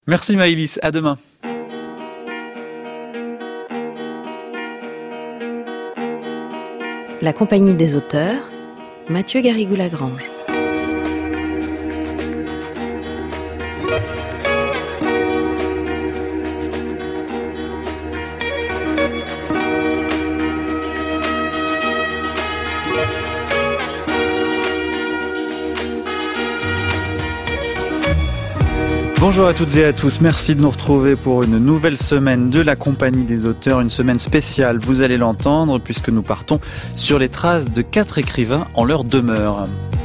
Merci Maëlys, à demain. La compagnie des auteurs, Mathieu Garrigou-Lagrange. Bonjour à toutes et à tous, merci de nous retrouver pour une nouvelle semaine de la compagnie des auteurs, une semaine spéciale, vous allez l'entendre, puisque nous partons sur les traces de 4 écrivains en leur demeure.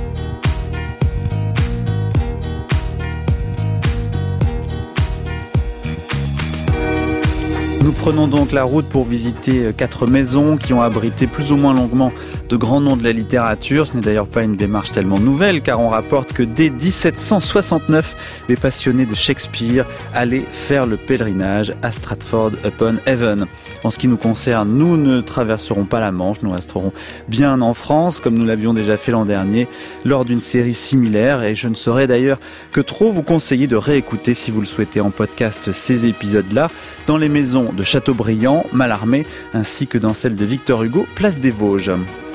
Nous prenons donc la route pour visiter 4 maisons qui ont abrité plus ou moins longuement de grands noms de la littérature. Ce n'est d'ailleurs pas une démarche tellement nouvelle, car on rapporte que dès 1769, des passionnés de Shakespeare allaient faire le pèlerinage à Stratford-upon-Avon. En ce qui nous concerne, nous ne traverserons pas la Manche, nous resterons bien en France, comme nous l'avions déjà fait l'an dernier, lors d'une série similaire, et je ne saurais d'ailleurs que trop vous conseiller de réécouter, si vous le souhaitez, en podcast ces épisodes-là, dans les maisons de Châteaubriand, Mallarmé, ainsi que dans celle de Victor Hugo, place des Vosges.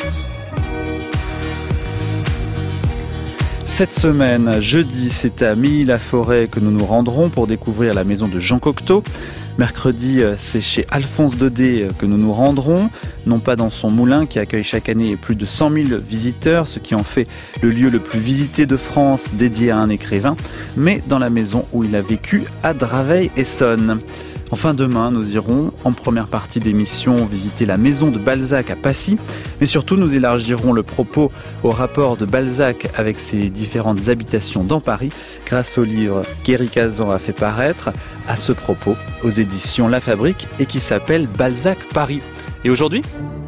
Cette semaine, jeudi, c'est à Milly-la-Forêt que nous nous rendrons pour découvrir la maison de Jean Cocteau. Mercredi, c'est chez Alphonse Daudet que nous nous rendrons, non pas dans son moulin qui accueille chaque année plus de 100 000 visiteurs, ce qui en fait le lieu le plus visité de France dédié à un écrivain, mais dans la maison où il a vécu à Draveil-Essonnes. Enfin, demain, nous irons, en première partie d'émission, visiter la maison de Balzac à Passy. Mais surtout, nous élargirons le propos au rapport de Balzac avec ses différentes habitations dans Paris, grâce au livre qu'Éric Hazan a fait paraître à ce propos aux éditions La Fabrique et qui s'appelle Balzac Paris. Et aujourd'hui ?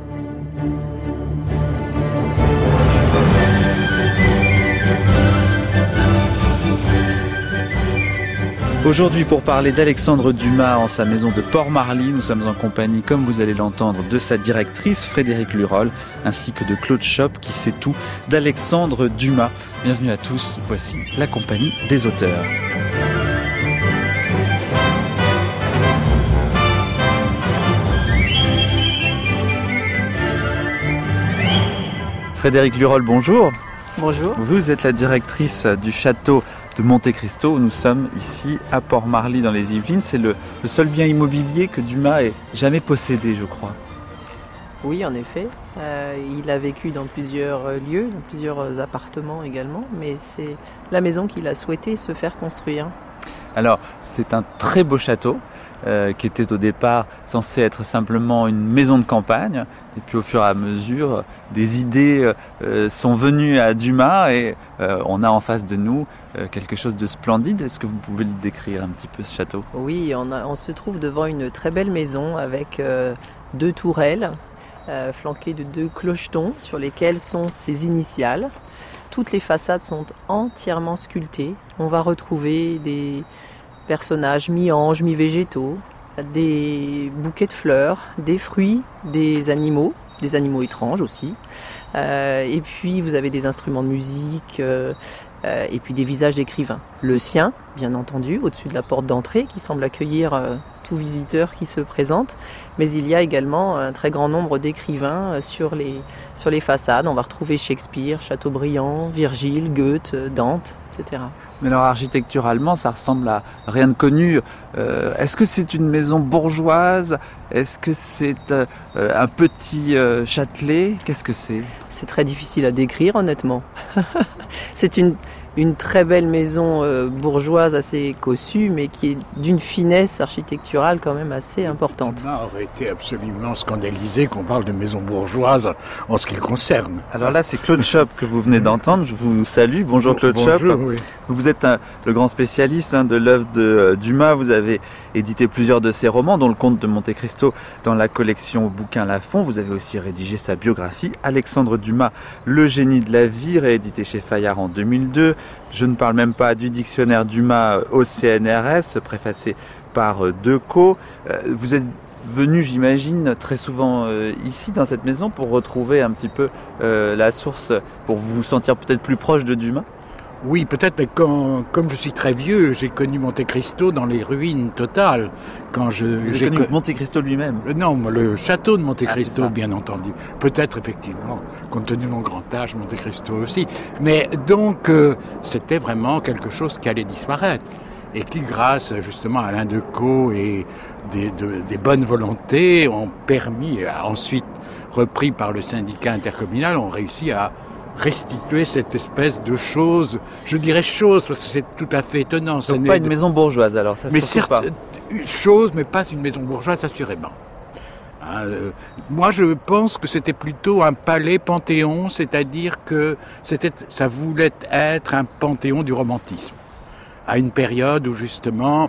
Aujourd'hui, pour parler d'Alexandre Dumas en sa maison de Port-Marly, nous sommes en compagnie, comme vous allez l'entendre, de sa directrice Frédérique Lurol, ainsi que de Claude Schopp, qui sait tout d'Alexandre Dumas. Bienvenue à tous, voici la compagnie des auteurs. Frédérique Lurol, bonjour. Bonjour. Vous êtes la directrice du château de Monte Cristo, où nous sommes ici à Port-Marly dans les Yvelines. C'est le seul bien immobilier que Dumas ait jamais possédé, je crois. Oui, en effet. Il a vécu dans plusieurs lieux, dans plusieurs appartements également, mais c'est la maison qu'il a souhaité se faire construire. Alors, c'est un très beau château qui était au départ censé être simplement une maison de campagne. Et puis au fur et à mesure, des idées sont venues à Dumas et on a en face de nous quelque chose de splendide. Est-ce que vous pouvez le décrire un petit peu, ce château ? Oui, on se trouve devant une très belle maison avec 2 tourelles flanquées de 2 clochetons sur lesquels sont ses initiales. Toutes les façades sont entièrement sculptées. On va retrouver des personnages mi-anges, mi-végétaux, des bouquets de fleurs, des fruits, des animaux étranges aussi. Et puis vous avez des instruments de musique et puis des visages d'écrivains. Le sien, bien entendu, au-dessus de la porte d'entrée qui semble accueillir tout visiteur qui se présente. Mais il y a également un très grand nombre d'écrivains sur les façades. On va retrouver Shakespeare, Chateaubriand, Virgile, Goethe, Dante, etc. Mais alors architecturalement, ça ressemble à rien de connu. Est-ce que c'est une maison bourgeoise ? Est-ce que c'est un petit châtelet ? Qu'est-ce que c'est ? C'est très difficile à décrire, honnêtement. C'est une très belle maison bourgeoise assez cossue, mais qui est d'une finesse architecturale quand même assez importante. Dumas aurait été absolument scandalisé qu'on parle de maison bourgeoise en ce qui le concerne. Alors là, c'est Claude Schopp que vous venez d'entendre. Je vous salue. Bonjour Claude Schopp. Oui. Vous êtes le grand spécialiste de l'œuvre de Dumas. Vous avez édité plusieurs de ses romans, dont Le Comte de Monte Cristo dans la collection Bouquins Lafon. Vous avez aussi rédigé sa biographie, Alexandre Dumas, Le génie de la vie, réédité chez Fayard en 2002. Je ne parle même pas du dictionnaire Dumas au CNRS, préfacé par Decaux. Vous êtes venu, j'imagine, très souvent ici, dans cette maison, pour retrouver un petit peu la source, pour vous sentir peut-être plus proche de Dumas ? Oui, peut-être, mais comme je suis très vieux, j'ai connu Monte Cristo dans les ruines totales. J'ai connu Monte Cristo lui-même. Non, le château de Monte Cristo, c'est ça. bien entendu. Peut-être, effectivement, compte tenu de mon grand âge, Monte Cristo aussi. Mais donc, c'était vraiment quelque chose qui allait disparaître. Et qui, grâce justement à Alain Decaux et des bonnes volontés, ont permis, ensuite repris par le syndicat intercommunal, ont réussi à restituer cette espèce de chose, je dirais chose, parce que c'est tout à fait étonnant. Donc pas une maison bourgeoise, alors ça mais surtout certes, pas. Une chose, mais pas une maison bourgeoise, assurément. Moi, je pense que c'était plutôt un palais panthéon, c'est-à-dire que ça voulait être un panthéon du romantisme, à une période où justement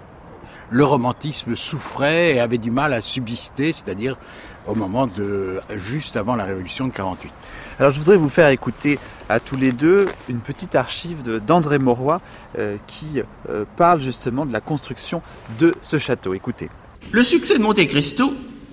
le romantisme souffrait et avait du mal à subsister, c'est-à-dire au moment juste avant la Révolution de 48. Alors je voudrais vous faire écouter à tous les deux une petite archive d'André Mauroy qui parle justement de la construction de ce château. Écoutez. Le succès de Monte Cristo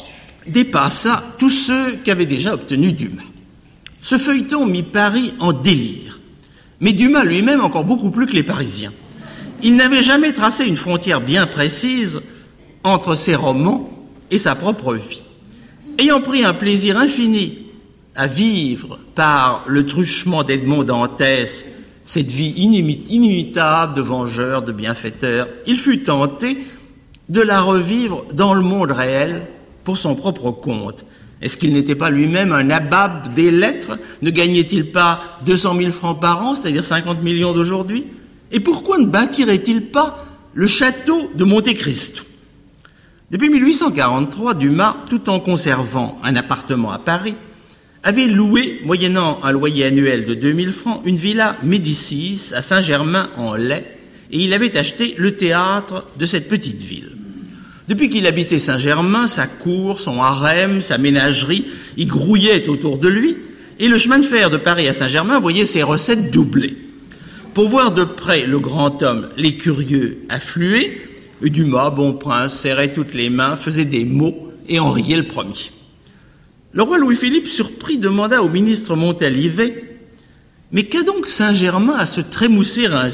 dépassa tous ceux qu'avait déjà obtenu Dumas. Ce feuilleton mit Paris en délire, mais Dumas lui-même encore beaucoup plus que les Parisiens. Il n'avait jamais tracé une frontière bien précise entre ses romans et sa propre vie. Ayant pris un plaisir infini à vivre par le truchement d'Edmond Dantès cette vie inimitable de vengeur, de bienfaiteur, il fut tenté de la revivre dans le monde réel pour son propre compte. Est-ce qu'il n'était pas lui-même un nabab des lettres? Ne gagnait-il pas 200 000 francs par an, c'est-à-dire 50 millions d'aujourd'hui? Et pourquoi ne bâtirait-il pas le château de Monte Cristo? Depuis 1843, Dumas, tout en conservant un appartement à Paris, avait loué, moyennant un loyer annuel de 2000 francs, une villa Médicis à Saint-Germain-en-Laye, et il avait acheté le théâtre de cette petite ville. Depuis qu'il habitait Saint-Germain, sa cour, son harem, sa ménagerie y grouillaient autour de lui, et le chemin de fer de Paris à Saint-Germain voyait ses recettes doubler. Pour voir de près le grand homme, les curieux affluaient, Dumas, bon prince, serrait toutes les mains, faisait des mots et en riait le premier. Le roi Louis-Philippe, surpris, demanda au ministre Montalivet « Mais qu'a donc Saint-Germain à se trémousser ainsi ?»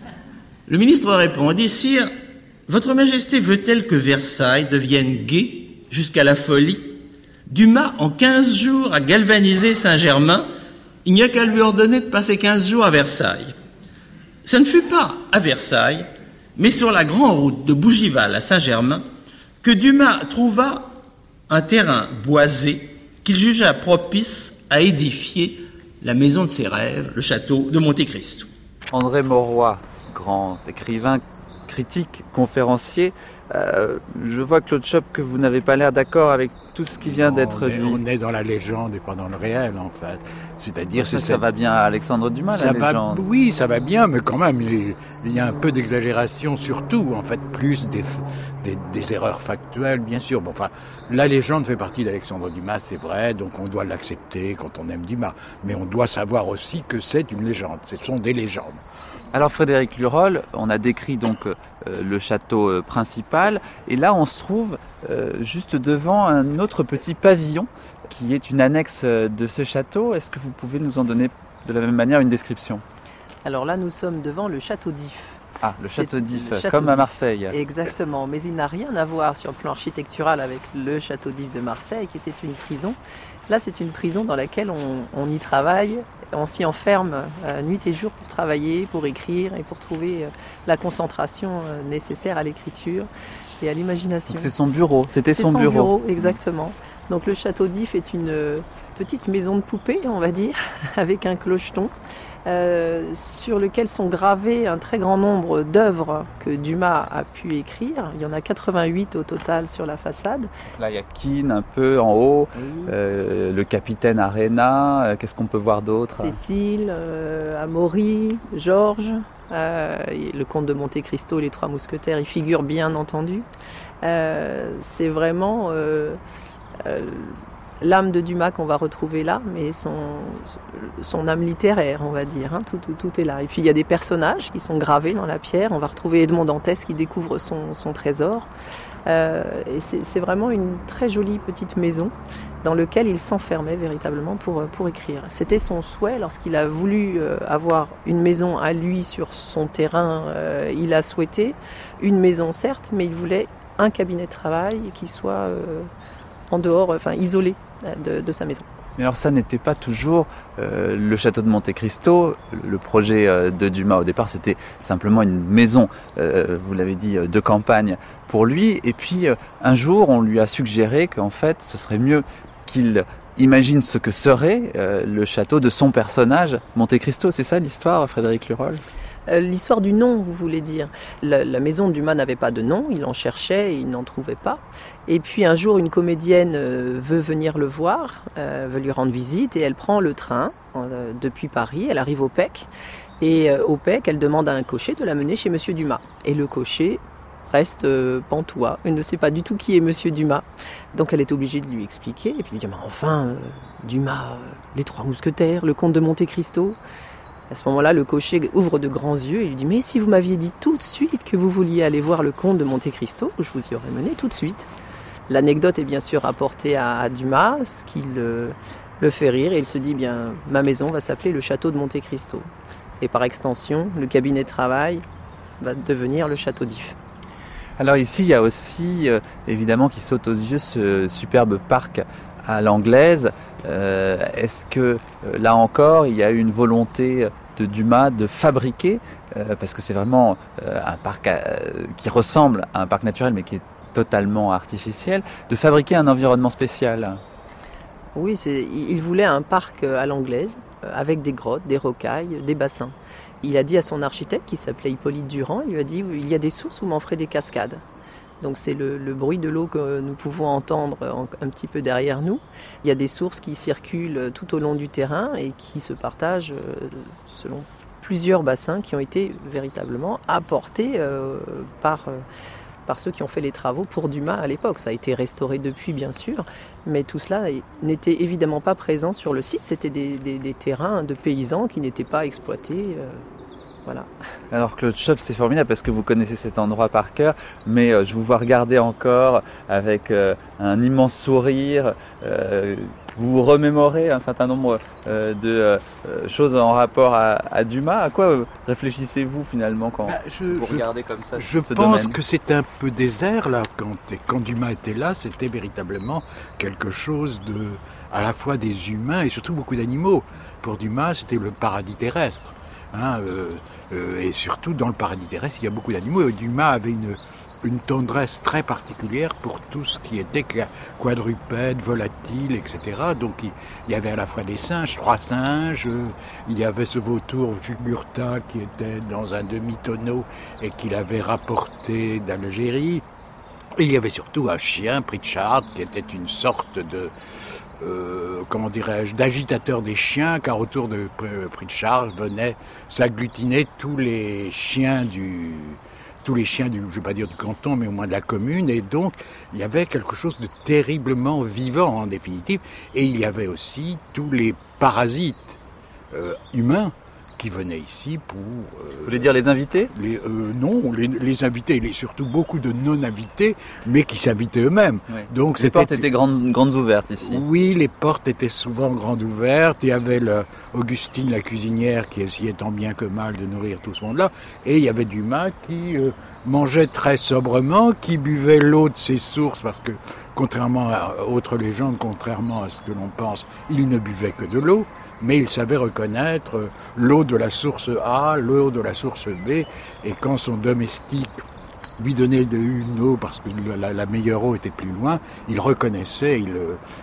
Le ministre répondit « Sire, votre Majesté veut-elle que Versailles devienne gai jusqu'à la folie ? Dumas, en 15 jours, a galvanisé Saint-Germain. Il n'y a qu'à lui ordonner de passer 15 jours à Versailles. » Ce ne fut pas à Versailles, mais sur la grande route de Bougival à Saint-Germain, que Dumas trouva un terrain boisé qu'il jugea propice à édifier la maison de ses rêves, le château de Monte Cristo. André Mauroy, grand écrivain, critique, conférencier. Je vois, Claude Chope, que vous n'avez pas l'air d'accord avec tout ce qui vient d'être dit. On est dans la légende et pas dans le réel, en fait. C'est-à-dire, ça va bien à Alexandre Dumas, la légende. Oui, ça va bien, mais quand même, il y a un peu d'exagération surtout, en fait, plus des erreurs factuelles, bien sûr. Bon, enfin, la légende fait partie d'Alexandre Dumas, c'est vrai, donc on doit l'accepter quand on aime Dumas. Mais on doit savoir aussi que c'est une légende, ce sont des légendes. Alors Frédéric Lurol, on a décrit donc le château principal, et là on se trouve juste devant un autre petit pavillon qui est une annexe de ce château. Est-ce que vous pouvez nous en donner de la même manière une description ? Alors là, nous sommes devant le château d'If. Ah, le château d'If, comme à Marseille. Exactement, mais il n'a rien à voir sur le plan architectural avec le château d'If de Marseille, qui était une prison. Là, c'est une prison dans laquelle on y travaille, on s'y enferme nuit et jour pour travailler, pour écrire et pour trouver la concentration nécessaire à l'écriture et à l'imagination. Donc c'est son bureau, c'était son bureau. C'est son bureau, exactement. Donc le château d'If est une petite maison de poupée, on va dire, avec un clocheton, sur lequel sont gravés un très grand nombre d'œuvres que Dumas a pu écrire. Il y en a 88 au total sur la façade. Là, il y a Keane un peu en haut, le capitaine Arena, qu'est-ce qu'on peut voir d'autre ? Cécile, Amaury, Georges, le comte de Monte Cristo, les trois mousquetaires, y figurent bien entendu. C'est vraiment l'âme de Dumas qu'on va retrouver là, mais son âme littéraire, on va dire. Tout est là. Et puis il y a des personnages qui sont gravés dans la pierre. On va retrouver Edmond Dantès qui découvre son trésor. Et c'est vraiment une très jolie petite maison dans laquelle il s'enfermait véritablement pour écrire. C'était son souhait lorsqu'il a voulu avoir une maison à lui sur son terrain. Il a souhaité une maison certes, mais il voulait un cabinet de travail qui soit en dehors, isolé de sa maison. Mais alors ça n'était pas toujours le château de Monte Cristo. Le projet de Dumas au départ, c'était simplement une maison, vous l'avez dit, de campagne pour lui. Et puis un jour, on lui a suggéré qu'en fait, ce serait mieux qu'il imagine ce que serait le château de son personnage, Monte Cristo. C'est ça l'histoire, Frédéric Lurol ? L'histoire du nom, vous voulez dire. La maison de Dumas n'avait pas de nom, il en cherchait et il n'en trouvait pas. Et puis un jour, une comédienne veut venir le voir, veut lui rendre visite et elle prend le train depuis Paris, elle arrive au PEC. Et au PEC, elle demande à un cocher de la mener chez Monsieur Dumas. Et le cocher reste pantois, il ne sait pas du tout qui est Monsieur Dumas. Donc elle est obligée de lui expliquer et puis lui dire « Mais enfin, Dumas, les Trois Mousquetaires, le comte de Monte Cristo ». À ce moment-là, le cocher ouvre de grands yeux et lui dit « Mais si vous m'aviez dit tout de suite que vous vouliez aller voir le comte de Monte Cristo, je vous y aurais mené tout de suite. » L'anecdote est bien sûr rapportée à Dumas, ce qui le fait rire et il se dit « Bien, ma maison va s'appeler le château de Monte Cristo. » Et par extension, le cabinet de travail va devenir le château d'If. Alors ici, il y a aussi, évidemment, qui saute aux yeux ce superbe parc à l'anglaise. Est-ce que, là encore, il y a eu une volonté de Dumas de fabriquer, parce que c'est vraiment un parc qui ressemble à un parc naturel, mais qui est totalement artificiel, de fabriquer un environnement spécial ? Oui, il voulait un parc à l'anglaise, avec des grottes, des rocailles, des bassins. Il a dit à son architecte, qui s'appelait Hippolyte Durand, il lui a dit « Il y a des sources où m'en ferait des cascades ». Donc c'est le bruit de l'eau que nous pouvons entendre un petit peu derrière nous. Il y a des sources qui circulent tout au long du terrain et qui se partagent selon plusieurs bassins qui ont été véritablement apportés par ceux qui ont fait les travaux pour Dumas à l'époque. Ça a été restauré depuis, bien sûr, mais tout cela n'était évidemment pas présent sur le site. C'était des terrains de paysans qui n'étaient pas exploités. Voilà. Alors Claude Schopp, c'est formidable parce que vous connaissez cet endroit par cœur, mais je vous vois regarder encore avec un immense sourire. Vous remémorez un certain nombre de choses en rapport à Dumas. À quoi réfléchissez-vous finalement quand vous regardez comme ça Je pense que c'est un peu désert là. Quand Dumas était là, c'était véritablement quelque chose à la fois des humains et surtout beaucoup d'animaux. Pour Dumas, c'était le paradis terrestre. Et surtout dans le paradis terrestre, il y a beaucoup d'animaux. Et Dumas avait une tendresse très particulière pour tout ce qui était quadrupède, volatile, etc. Donc il y avait à la fois des singes, 3 singes, il y avait ce vautour Jugurtha qui était dans un demi-tonneau et qu'il avait rapporté d'Algérie. Il y avait surtout un chien, Pritchard, qui était une sorte de... d'agitateur des chiens, car autour de Pritchard venaient s'agglutiner tous les chiens du, je ne vais pas dire du canton, mais au moins de la commune, et donc il y avait quelque chose de terriblement vivant en définitive, et il y avait aussi tous les parasites humains qui venaient ici pour... Vous voulez dire les invités ? Non, les invités, il y a surtout beaucoup de non-invités, mais qui s'invitaient eux-mêmes. Oui. Donc, les portes étaient grandes ouvertes ici. Oui, les portes étaient souvent grandes ouvertes. Il y avait Augustine, la cuisinière, qui essayait tant bien que mal de nourrir tout ce monde-là. Et il y avait Dumas qui mangeait très sobrement, qui buvait l'eau de ses sources, parce que, contrairement à autres légendes, contrairement à ce que l'on pense, il ne buvait que de l'eau. Mais il savait reconnaître l'eau de la source A, l'eau de la source B, et quand son domestique lui donnait une eau parce que la meilleure eau était plus loin, il reconnaissait, il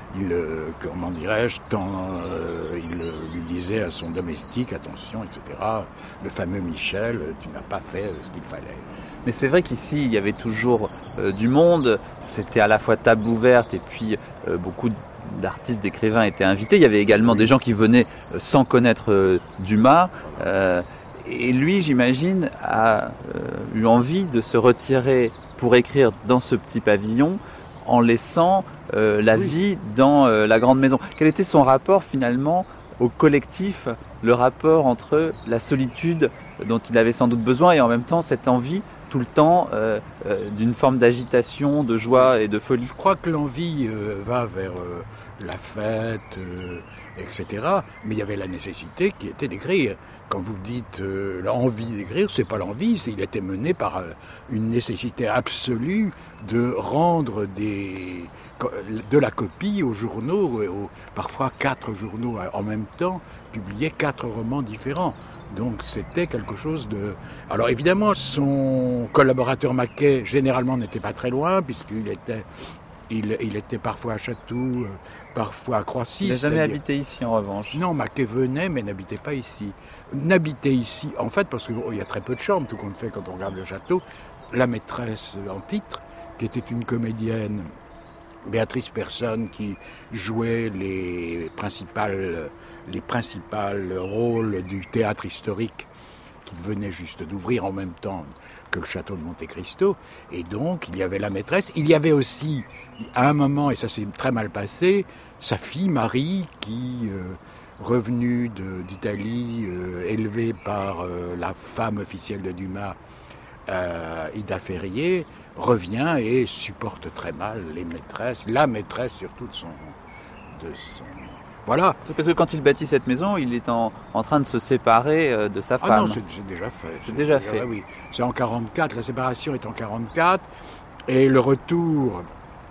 lui disait à son domestique, attention, etc., le fameux Michel, tu n'as pas fait ce qu'il fallait. Mais c'est vrai qu'ici, il y avait toujours du monde, c'était à la fois table ouverte et puis beaucoup d'artistes, d'écrivains étaient invités. Il y avait également des gens qui venaient sans connaître Dumas. Et lui, j'imagine, a eu envie de se retirer pour écrire dans ce petit pavillon en laissant la vie dans la grande maison. Quel était son rapport finalement au collectif, le rapport entre la solitude dont il avait sans doute besoin et en même temps cette envie tout le temps d'une forme d'agitation, de joie et de folie? Je crois que l'envie va vers la fête, etc. Mais il y avait la nécessité qui était d'écrire. Quand vous dites l'envie d'écrire, c'est pas l'envie, il était mené par une nécessité absolue de rendre de la copie aux journaux, parfois 4 journaux en même temps, publiaient 4 romans différents. Donc c'était quelque chose de... Alors évidemment, son collaborateur Maquet, généralement, n'était pas très loin, puisqu'il était... Il était parfois à Chatou, parfois à Croissy. Il n'a jamais habité ici en revanche. Non, Maquet venait, mais n'habitait pas ici. N'habitait ici, en fait, parce qu'il y a très peu de chambres, tout compte fait, quand on regarde le château. La maîtresse en titre, qui était une comédienne, Béatrice Persson, qui jouait les principales rôles du théâtre historique, qui venait juste d'ouvrir en même temps que le château de Monte Cristo. Et donc, il y avait la maîtresse. Il y avait aussi, à un moment, et ça s'est très mal passé, sa fille Marie, qui, revenue d'Italie, élevée par la femme officielle de Dumas, Ida Ferrier, revient et supporte très mal la maîtresse surtout de son... Voilà. C'est parce que quand il bâtit cette maison, il est en train de se séparer de sa femme. Ah non, c'est déjà fait. C'est déjà fait. Oui. C'est en 44, la séparation est en 44, et le retour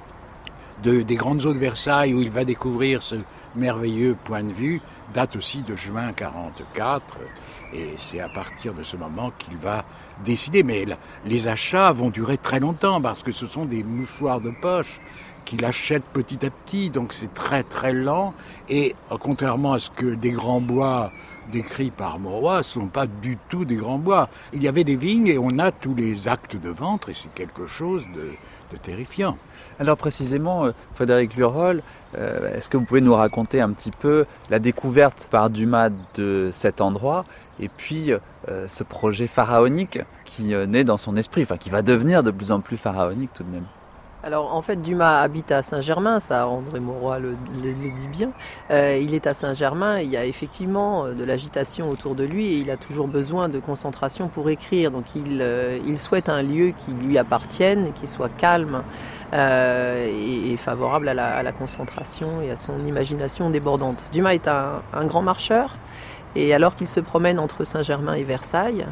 des grandes eaux de Versailles, où il va découvrir ce merveilleux point de vue, date aussi de juin 44, et c'est à partir de ce moment qu'il va décider. Mais les achats vont durer très longtemps, parce que ce sont des mouchoirs de poche qu'il achète petit à petit, donc c'est très très lent, et contrairement à ce que des grands bois décrits par Mauroy, ne sont pas du tout des grands bois. Il y avait des vignes et on a tous les actes de vente, et c'est quelque chose de terrifiant. Alors précisément, Frédéric Lurol, est-ce que vous pouvez nous raconter un petit peu la découverte par Dumas de cet endroit, et puis ce projet pharaonique qui naît dans son esprit, enfin qui va devenir de plus en plus pharaonique tout de même? Alors en fait, Dumas habite à Saint-Germain, ça André Mauroy le dit bien. Il est à Saint-Germain, il y a effectivement de l'agitation autour de lui et il a toujours besoin de concentration pour écrire. Donc il souhaite un lieu qui lui appartienne, qui soit calme et favorable à la concentration et à son imagination débordante. Dumas est un grand marcheur. Et alors qu'il se promène entre Saint-Germain et Versailles,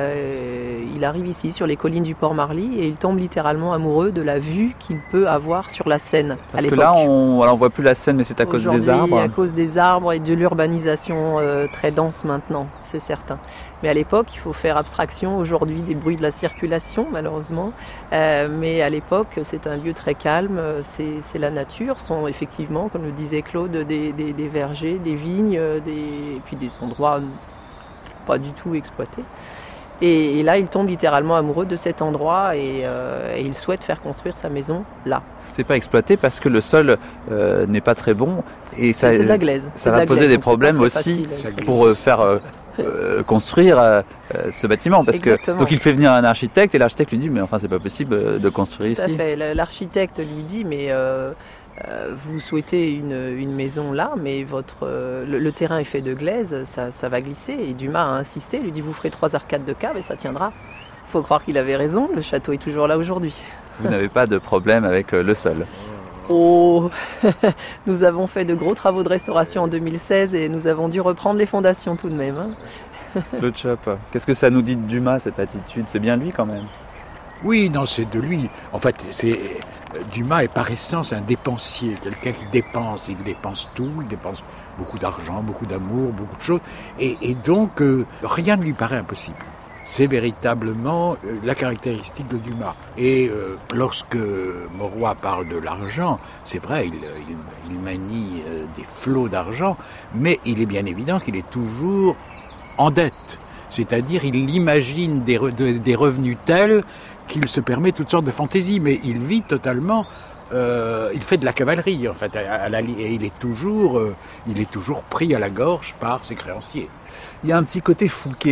il arrive ici sur les collines du Port-Marly et il tombe littéralement amoureux de la vue qu'il peut avoir sur la Seine. Parce que là, on voit plus la Seine, mais c'est à cause des arbres. À cause des arbres et de l'urbanisation très dense maintenant, c'est certain. Mais à l'époque, il faut faire abstraction aujourd'hui des bruits de la circulation, malheureusement. Mais à l'époque, c'est un lieu très calme, c'est la nature. Sont effectivement, comme le disait Claude, des vergers, des vignes, et puis des endroits pas du tout exploités. Et là, il tombe littéralement amoureux de cet endroit et il souhaite faire construire sa maison là. C'est pas exploité parce que le sol n'est pas très bon et c'est de la glaise. Ça va poser des problèmes aussi pour faire construire ce bâtiment parce que donc il fait venir un architecte et l'architecte lui dit mais enfin c'est pas possible de construire ici. Tout à fait. L'architecte lui dit mais vous souhaitez une maison là, mais le terrain est fait de glaise, ça va glisser. Et Dumas a insisté, lui dit vous ferez 3 arcades de cave et ça tiendra. Il faut croire qu'il avait raison, le château est toujours là aujourd'hui. Vous n'avez pas de problème avec le sol? Oh, nous avons fait de gros travaux de restauration en 2016 et nous avons dû reprendre les fondations tout de même. Claude Chope, qu'est-ce que ça nous dit de Dumas cette attitude? C'est bien lui quand même? Oui, non, c'est de lui. En fait, Dumas est par essence un dépensier, quelqu'un qui dépense. Il dépense tout, il dépense beaucoup d'argent, beaucoup d'amour, beaucoup de choses. Et donc, rien ne lui paraît impossible. C'est véritablement la caractéristique de Dumas. Et lorsque Mauroy parle de l'argent, c'est vrai, il manie des flots d'argent, mais il est bien évident qu'il est toujours en dette. C'est-à-dire, il imagine des revenus tels qu'il se permet toutes sortes de fantaisies, mais il vit totalement... il fait de la cavalerie, en fait, et il est toujours pris à la gorge par ses créanciers. Il y a un petit côté Fouquet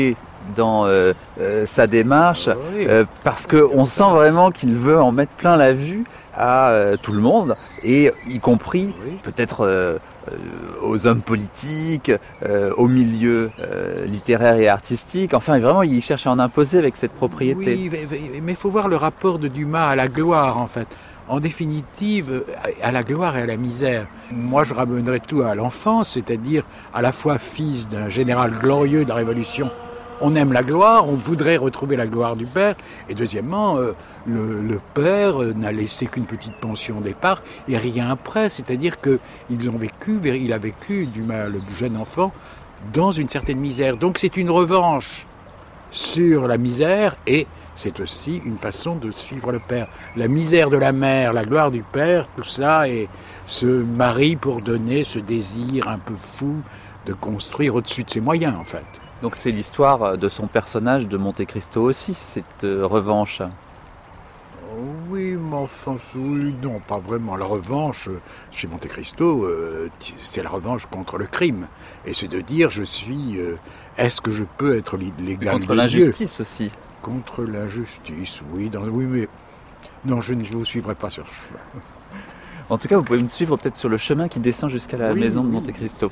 dans sa démarche, Oui. parce qu'on sent vraiment qu'il veut en mettre plein la vue à tout le monde, et y compris Oui. peut-être aux hommes politiques, au milieu littéraire et artistique. Enfin, vraiment, il cherche à en imposer avec cette propriété. Oui, mais il faut voir le rapport de Dumas à la gloire, en fait. En définitive, à la gloire et à la misère. Moi, je ramènerais tout à l'enfance, c'est-à-dire à la fois fils d'un général glorieux de la Révolution. On aime la gloire, on voudrait retrouver la gloire du père. Et deuxièmement, le père n'a laissé qu'une petite pension au départ et rien après. C'est-à-dire il a vécu, Dumas, le jeune enfant, dans une certaine misère. Donc c'est une revanche sur la misère et c'est aussi une façon de suivre le père. La misère de la mère, la gloire du père, tout ça, et se marie pour donner ce désir un peu fou de construire au-dessus de ses moyens, en fait. Donc c'est l'histoire de son personnage de Monte Cristo aussi, cette revanche. Oui, mais enfin, oui, non, pas vraiment. La revanche, chez Monte Cristo, c'est la revanche contre le crime. Et c'est de dire, est-ce que je peux être l'égal de Contre l'injustice aussi. Contre l'injustice, oui, oui, mais non, je ne vous suivrai pas sur ce chemin. En tout cas, vous pouvez me suivre peut-être sur le chemin qui descend jusqu'à la maison de Monte Cristo.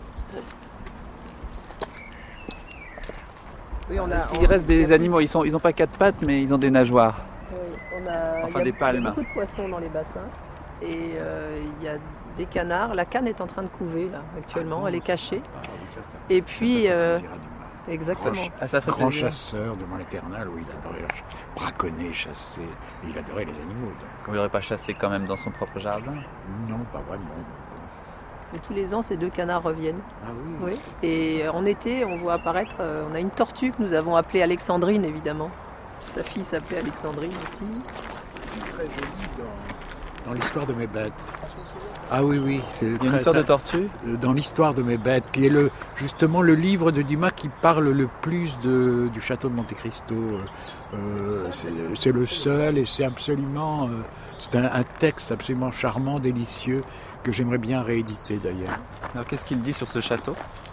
Oui, Il reste des animaux, ils n'ont pas 4 pattes, mais ils ont des nageoires. Oui, Enfin, des palmes. Il y a beaucoup de poissons dans les bassins et il y a des canards. La canne est en train de couver là actuellement, elle est cachée. Et puis, exactement. Ça ferait Grand plaisir. chasseur devant l'éternel, oui, il adorait braconner, chasser, et il adorait les animaux. Donc. Vous n'aurez pas chassé quand même dans son propre jardin? Non, pas vraiment. Et tous les ans, ces 2 canards reviennent. Ah oui. Oui. Et en été, on voit apparaître, on a une tortue que nous avons appelée Alexandrine, évidemment. Sa fille s'appelait Alexandrine aussi. Très joli dans l'histoire de mes bêtes. Ah oui, oui. Il y a une histoire de tortue? Dans l'histoire de mes bêtes, qui est justement le livre de Dumas qui parle le plus du château de Monte Cristo. C'est le seul et c'est absolument... c'est un texte absolument charmant, délicieux, que j'aimerais bien rééditer d'ailleurs. Alors qu'est-ce qu'il dit sur ce château?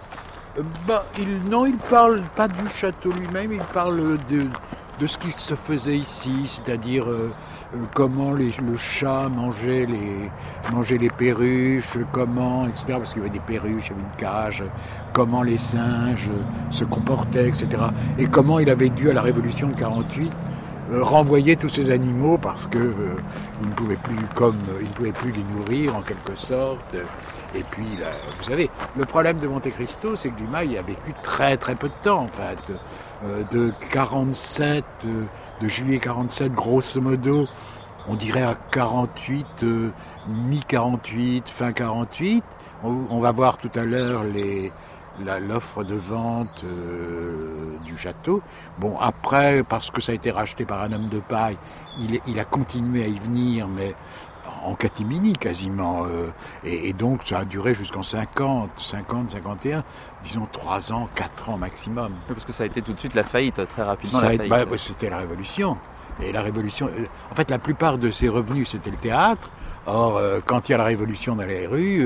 Il parle pas du château lui-même, il parle de ce qui se faisait ici, c'est-à-dire comment le chat mangeait les perruches, comment, etc., parce qu'il y avait des perruches, il y avait une cage, comment les singes se comportaient, etc. Et comment il avait dû, à la Révolution de 48, renvoyer tous ces animaux parce que il ne pouvait plus les nourrir en quelque sorte. Et puis, là, vous savez, le problème de Monte Cristo, c'est que Dumas y a vécu très très peu de temps, en fait. De 47, de juillet 47, grosso modo, on dirait à 48, mi-48, fin 48. On va voir tout à l'heure l'offre de vente du château. Bon, après, parce que ça a été racheté par un homme de paille, il a continué à y venir, mais en catimini quasiment. Et donc, ça a duré jusqu'en 50, 51, disons 3 ans, 4 ans maximum. Parce que ça a été tout de suite la faillite, très rapidement C'était la Révolution. Et la Révolution, en fait, la plupart de ses revenus, c'était le théâtre. Or, quand il y a la Révolution dans les rues,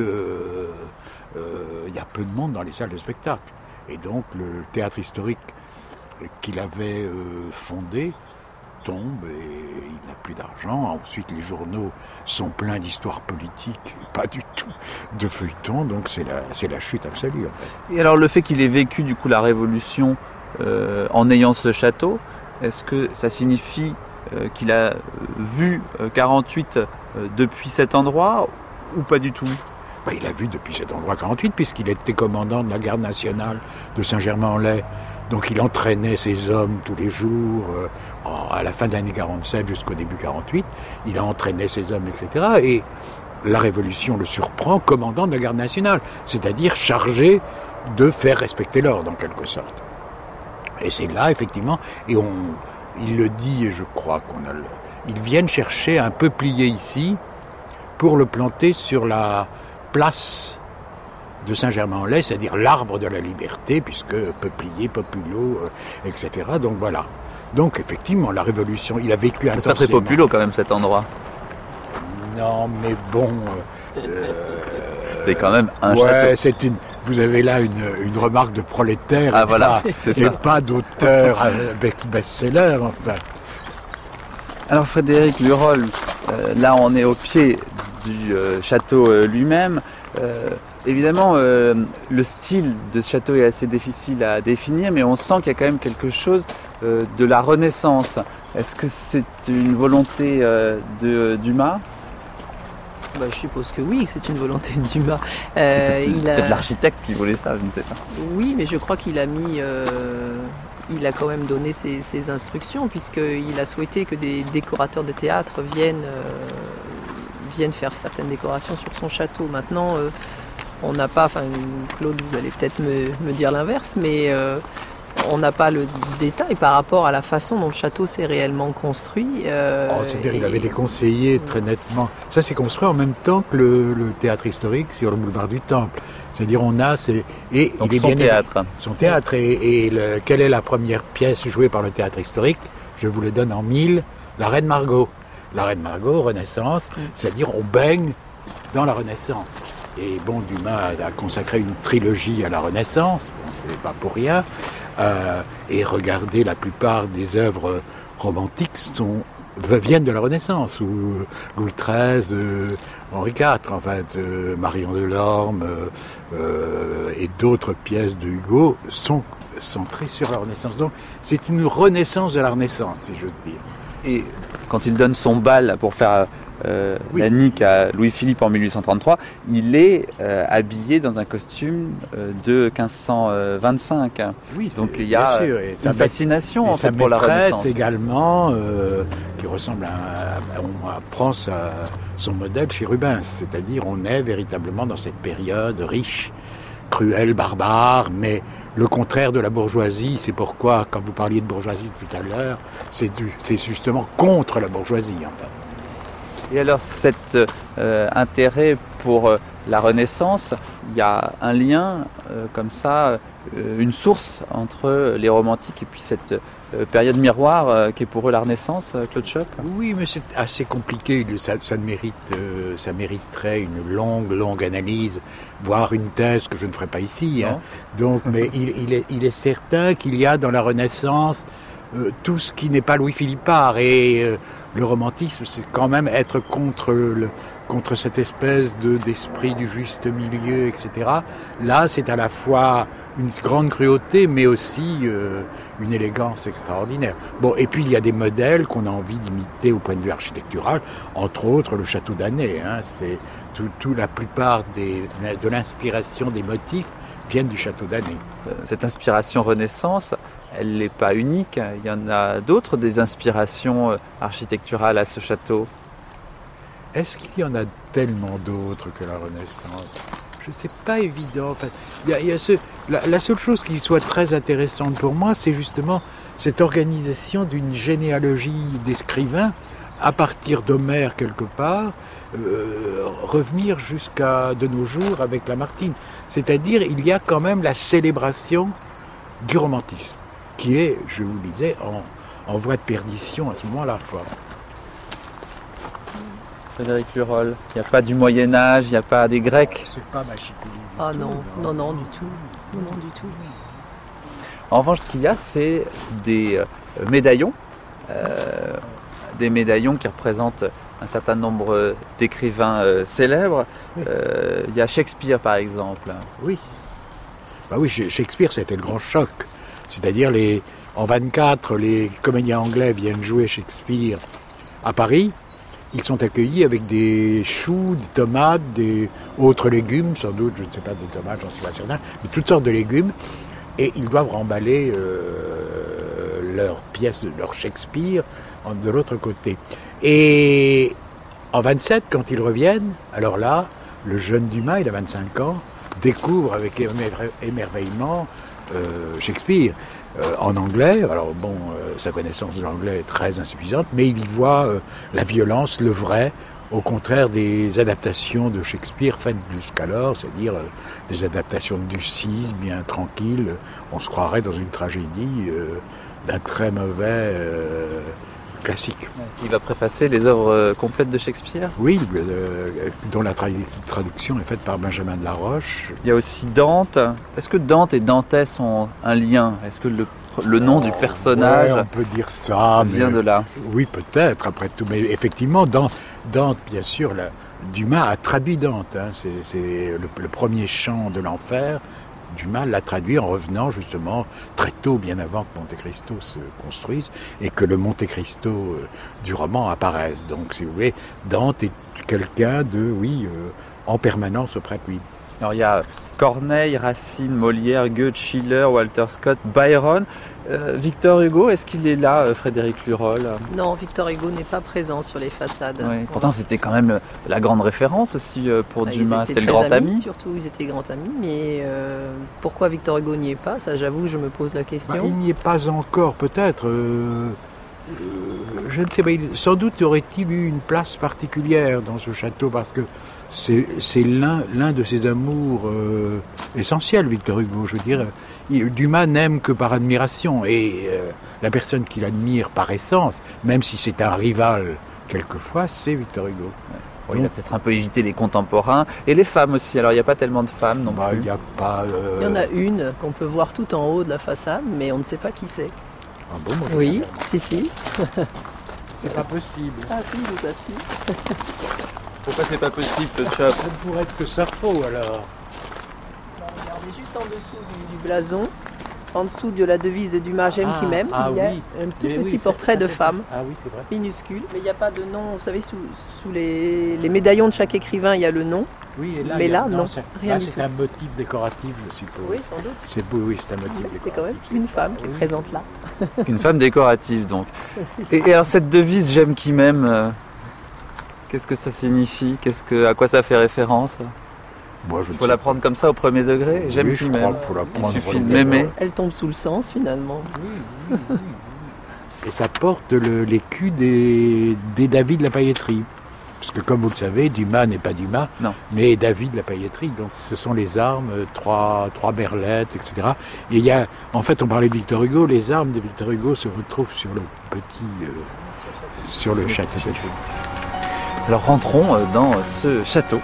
il y a peu de monde dans les salles de spectacle. Et donc, le théâtre historique qu'il avait fondé tombe et il n'a plus d'argent. Ensuite, les journaux sont pleins d'histoires politiques, pas du tout de feuilletons. Donc, c'est la chute absolue, en fait. Et alors, le fait qu'il ait vécu, du coup, la Révolution en ayant ce château, est-ce que ça signifie qu'il a vu 48 depuis cet endroit ou pas du tout? Il a vu depuis cet endroit 48, puisqu'il était commandant de la garde nationale de Saint-Germain-en-Laye. Donc il entraînait ses hommes tous les jours, à la fin de l'année 47 jusqu'au début 48. Il a entraîné ses hommes, etc. Et la Révolution le surprend commandant de la garde nationale, c'est-à-dire chargé de faire respecter l'ordre, en quelque sorte. Et c'est là, effectivement, et il le dit, et je crois ils viennent chercher un peuplier ici pour le planter sur la place de Saint-Germain-en-Laye, c'est-à-dire l'arbre de la liberté, puisque peuplier, populo, etc. Donc voilà. Donc effectivement, la Révolution, il a vécu intensément. C'est pas très populo quand même cet endroit. Non, mais bon... c'est quand même un château. vous avez là une remarque de prolétaire c'est pas d'auteur best-seller, enfin. Alors Frédéric Lurol, là on est au pied du château lui-même. Évidemment, le style de ce château est assez difficile à définir, mais on sent qu'il y a quand même quelque chose de la Renaissance. Est-ce que c'est une volonté de Dumas ? Je suppose que oui, c'est une volonté de Dumas. Peut-être l'architecte qui voulait ça, je ne sais pas. Oui, mais je crois qu'il a mis... il a quand même donné ses instructions, puisqu'il a souhaité que des décorateurs de théâtre viennent faire certaines décorations sur son château. Maintenant, on n'a pas... Claude, vous allez peut-être me dire l'inverse, mais... on n'a pas le détail par rapport à la façon dont le château s'est réellement construit. C'est-à-dire qu'il avait des conseillers très nettement. Ça s'est construit en même temps que le théâtre historique sur le boulevard du Temple. C'est-à-dire on a... Donc son théâtre. Son théâtre. Quelle est la première pièce jouée par le théâtre historique ? Je vous le donne en 1000, La Reine Margot. La Reine Margot, Renaissance, c'est-à-dire on baigne dans la Renaissance. Et bon, Dumas a consacré une trilogie à la Renaissance, c'est pas pour rien. Et regardez, la plupart des œuvres romantiques viennent de la Renaissance, où Louis XIII, Henri IV, en fait, Marion Delorme et d'autres pièces de Hugo sont centrées sur la Renaissance. Donc c'est une renaissance de la Renaissance, si j'ose dire. Et quand il donne son bal pour faire la nique à Louis-Philippe en 1833, il est habillé dans un costume de 1525. Oui, donc il y a une fascination en fait pour la Renaissance. Également, qui ressemble on prend son modèle chez Rubens, c'est-à-dire on est véritablement dans cette période riche, cruelle, barbare, mais le contraire de la bourgeoisie. C'est pourquoi, quand vous parliez de bourgeoisie tout à l'heure, c'est justement contre la bourgeoisie, en fait. Et alors, cet intérêt pour la Renaissance, il y a un lien comme ça, une source entre les romantiques et puis cette période miroir qui est pour eux la Renaissance, Claude Schopp ? Oui, mais c'est assez compliqué. Ça mériterait une longue analyse, voire une thèse que je ne ferai pas ici. Hein. Donc, mais il est certain qu'il y a dans la Renaissance tout ce qui n'est pas Louis-Philippard, et le romantisme, c'est quand même être contre cette espèce d'esprit du juste milieu, etc. Là, c'est à la fois une grande cruauté, mais aussi une élégance extraordinaire. Bon, et puis il y a des modèles qu'on a envie d'imiter au point de vue architectural, entre autres le château d'Annay. Hein, c'est la plupart de l'inspiration des motifs viennent du château d'Annay. Cette inspiration Renaissance, elle n'est pas unique. Il y en a d'autres, des inspirations architecturales à ce château. Est-ce qu'il y en a tellement d'autres que la Renaissance ? Je ne sais pas évident. Enfin, la seule chose qui soit très intéressante pour moi, c'est justement cette organisation d'une généalogie d'écrivains à partir d'Homère quelque part, revenir jusqu'à de nos jours avec Lamartine. C'est-à-dire, il y a quand même la célébration du romantisme, qui est, je vous le disais, en voie de perdition à ce moment-là. Frédéric Lurol, il n'y a pas du Moyen-Âge, il n'y a pas des Grecs. C'est pas Machicoulis. Ah non, du tout. Non, du tout. En revanche, ce qu'il y a, c'est des médaillons. Des médaillons qui représentent un certain nombre d'écrivains célèbres. Il y a Shakespeare, par exemple. Oui. Bah oui, Shakespeare, c'était le grand choc. C'est-à-dire, en 24, les comédiens anglais viennent jouer Shakespeare à Paris. Ils sont accueillis avec des choux, des tomates, des autres légumes, sans doute, je ne sais pas, des tomates, j'en suis pas certain, mais toutes sortes de légumes. Et ils doivent remballer leur pièce, leur Shakespeare de l'autre côté. Et en 27, quand ils reviennent, alors là, le jeune Dumas, il a 25 ans, découvre avec émerveillement Shakespeare en anglais. Alors bon, sa connaissance de l'anglais est très insuffisante, mais il y voit la violence, le vrai, au contraire des adaptations de Shakespeare faites jusqu'alors, c'est-à-dire des adaptations de Ducis, bien tranquilles. On se croirait dans une tragédie d'un très mauvais classique. Il va préfacer les œuvres complètes de Shakespeare. Oui, dont la traduction est faite par Benjamin de la Roche. Il y a aussi Dante. Est-ce que Dante et Dantès ont un lien? Est-ce que le nom du personnage on peut dire ça, vient de là? Oui, peut-être, après tout. Mais effectivement, Dante, bien sûr, Dumas a traduit Dante. C'est le premier chant de l'enfer. Dumas l'a traduit en revenant justement très tôt, bien avant que Monte Cristo se construise et que le Monte Cristo du roman apparaisse. Donc, si vous voulez, Dante est quelqu'un en permanence auprès de lui. Alors, il y a Corneille, Racine, Molière, Goethe, Schiller, Walter Scott, Byron. Victor Hugo, est-ce qu'il est là, Frédéric Lurol? Non, Victor Hugo n'est pas présent sur les façades. Oui, pourtant, c'était quand même la grande référence aussi pour Dumas. C'était le grand ami. Surtout, ils étaient grands amis. Mais pourquoi Victor Hugo n'y est pas? Ça, j'avoue, je me pose la question. Il n'y est pas encore, peut-être. Je ne sais pas. Sans doute aurait-il eu une place particulière dans ce château parce que c'est l'un de ses amours essentiels, Victor Hugo. Je veux dire, Dumas n'aime que par admiration et la personne qu'il admire par essence, même si c'est un rival quelquefois, c'est Victor Hugo. Ouais. Il a peut-être un peu évité les contemporains et les femmes aussi. Alors il n'y a pas tellement de femmes non plus. Il y en a une qu'on peut voir tout en haut de la façade, mais on ne sait pas qui c'est. Ah bon, moi, oui, si. C'est pas possible. Ah oui, vous assis. Pourquoi c'est pas possible, le chap? Ça ne pourrait être que Sappho alors. Regardez juste en dessous du blason, en dessous de la devise de Dumas, j'aime qui m'aime, il y a un tout petit portrait de femme, c'est vrai. Minuscule. Mais il n'y a pas de nom, vous savez, sous les médaillons de chaque écrivain, il y a le nom. Oui, et mais là, non, rien du tout. C'est un motif décoratif, je suppose. Oui, sans doute. C'est un motif décoratif. C'est quand même une femme qui est présente là. Une femme décorative, donc. Et alors, cette devise, j'aime qui m'aime, qu'est-ce que ça signifie? À quoi ça fait référence? Il faut la prendre comme ça au premier degré. J'aime qui m'aime. Il suffit de m'aimer. Elle tombe sous le sens finalement. Oui. Et ça porte l'écu des David la pailletterie. Parce que comme vous le savez, Dumas n'est pas Dumas, mais David la pailletterie. Donc ce sont les armes, trois berlettes, etc. Et il y a, en fait, on parlait de Victor Hugo, les armes de Victor Hugo se retrouvent sur le château. Alors rentrons dans ce château.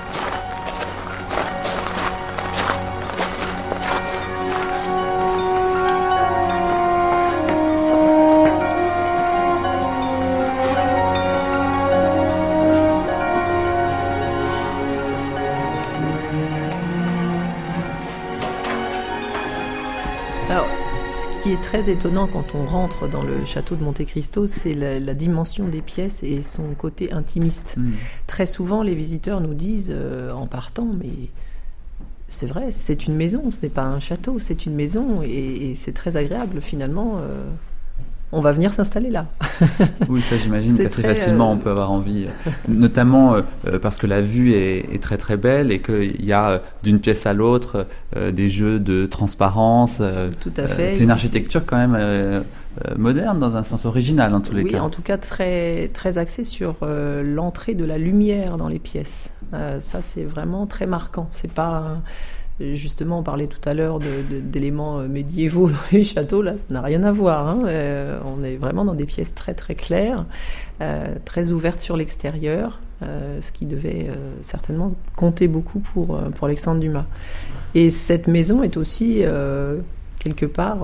Alors, ce qui est très étonnant quand on rentre dans le château de Monte Cristo, c'est la dimension des pièces et son côté intimiste. Très souvent, les visiteurs nous disent, en partant, mais c'est vrai, c'est une maison, ce n'est pas un château, c'est une maison et c'est très agréable finalement. On va venir s'installer là. Oui, ça j'imagine qu'assez facilement on peut avoir envie, notamment parce que la vue est très très belle et qu'il y a d'une pièce à l'autre des jeux de transparence. Tout à fait. C'est une architecture quand même moderne dans un sens original en tous les cas. Oui, en tout cas très, très axée sur l'entrée de la lumière dans les pièces. Ça c'est vraiment très marquant. C'est pas... Justement, on parlait tout à l'heure d'éléments médiévaux dans les châteaux, là, ça n'a rien à voir. Hein. On est vraiment dans des pièces très très claires, très ouvertes sur l'extérieur, ce qui devait certainement compter beaucoup pour Alexandre Dumas. Et cette maison est aussi, quelque part...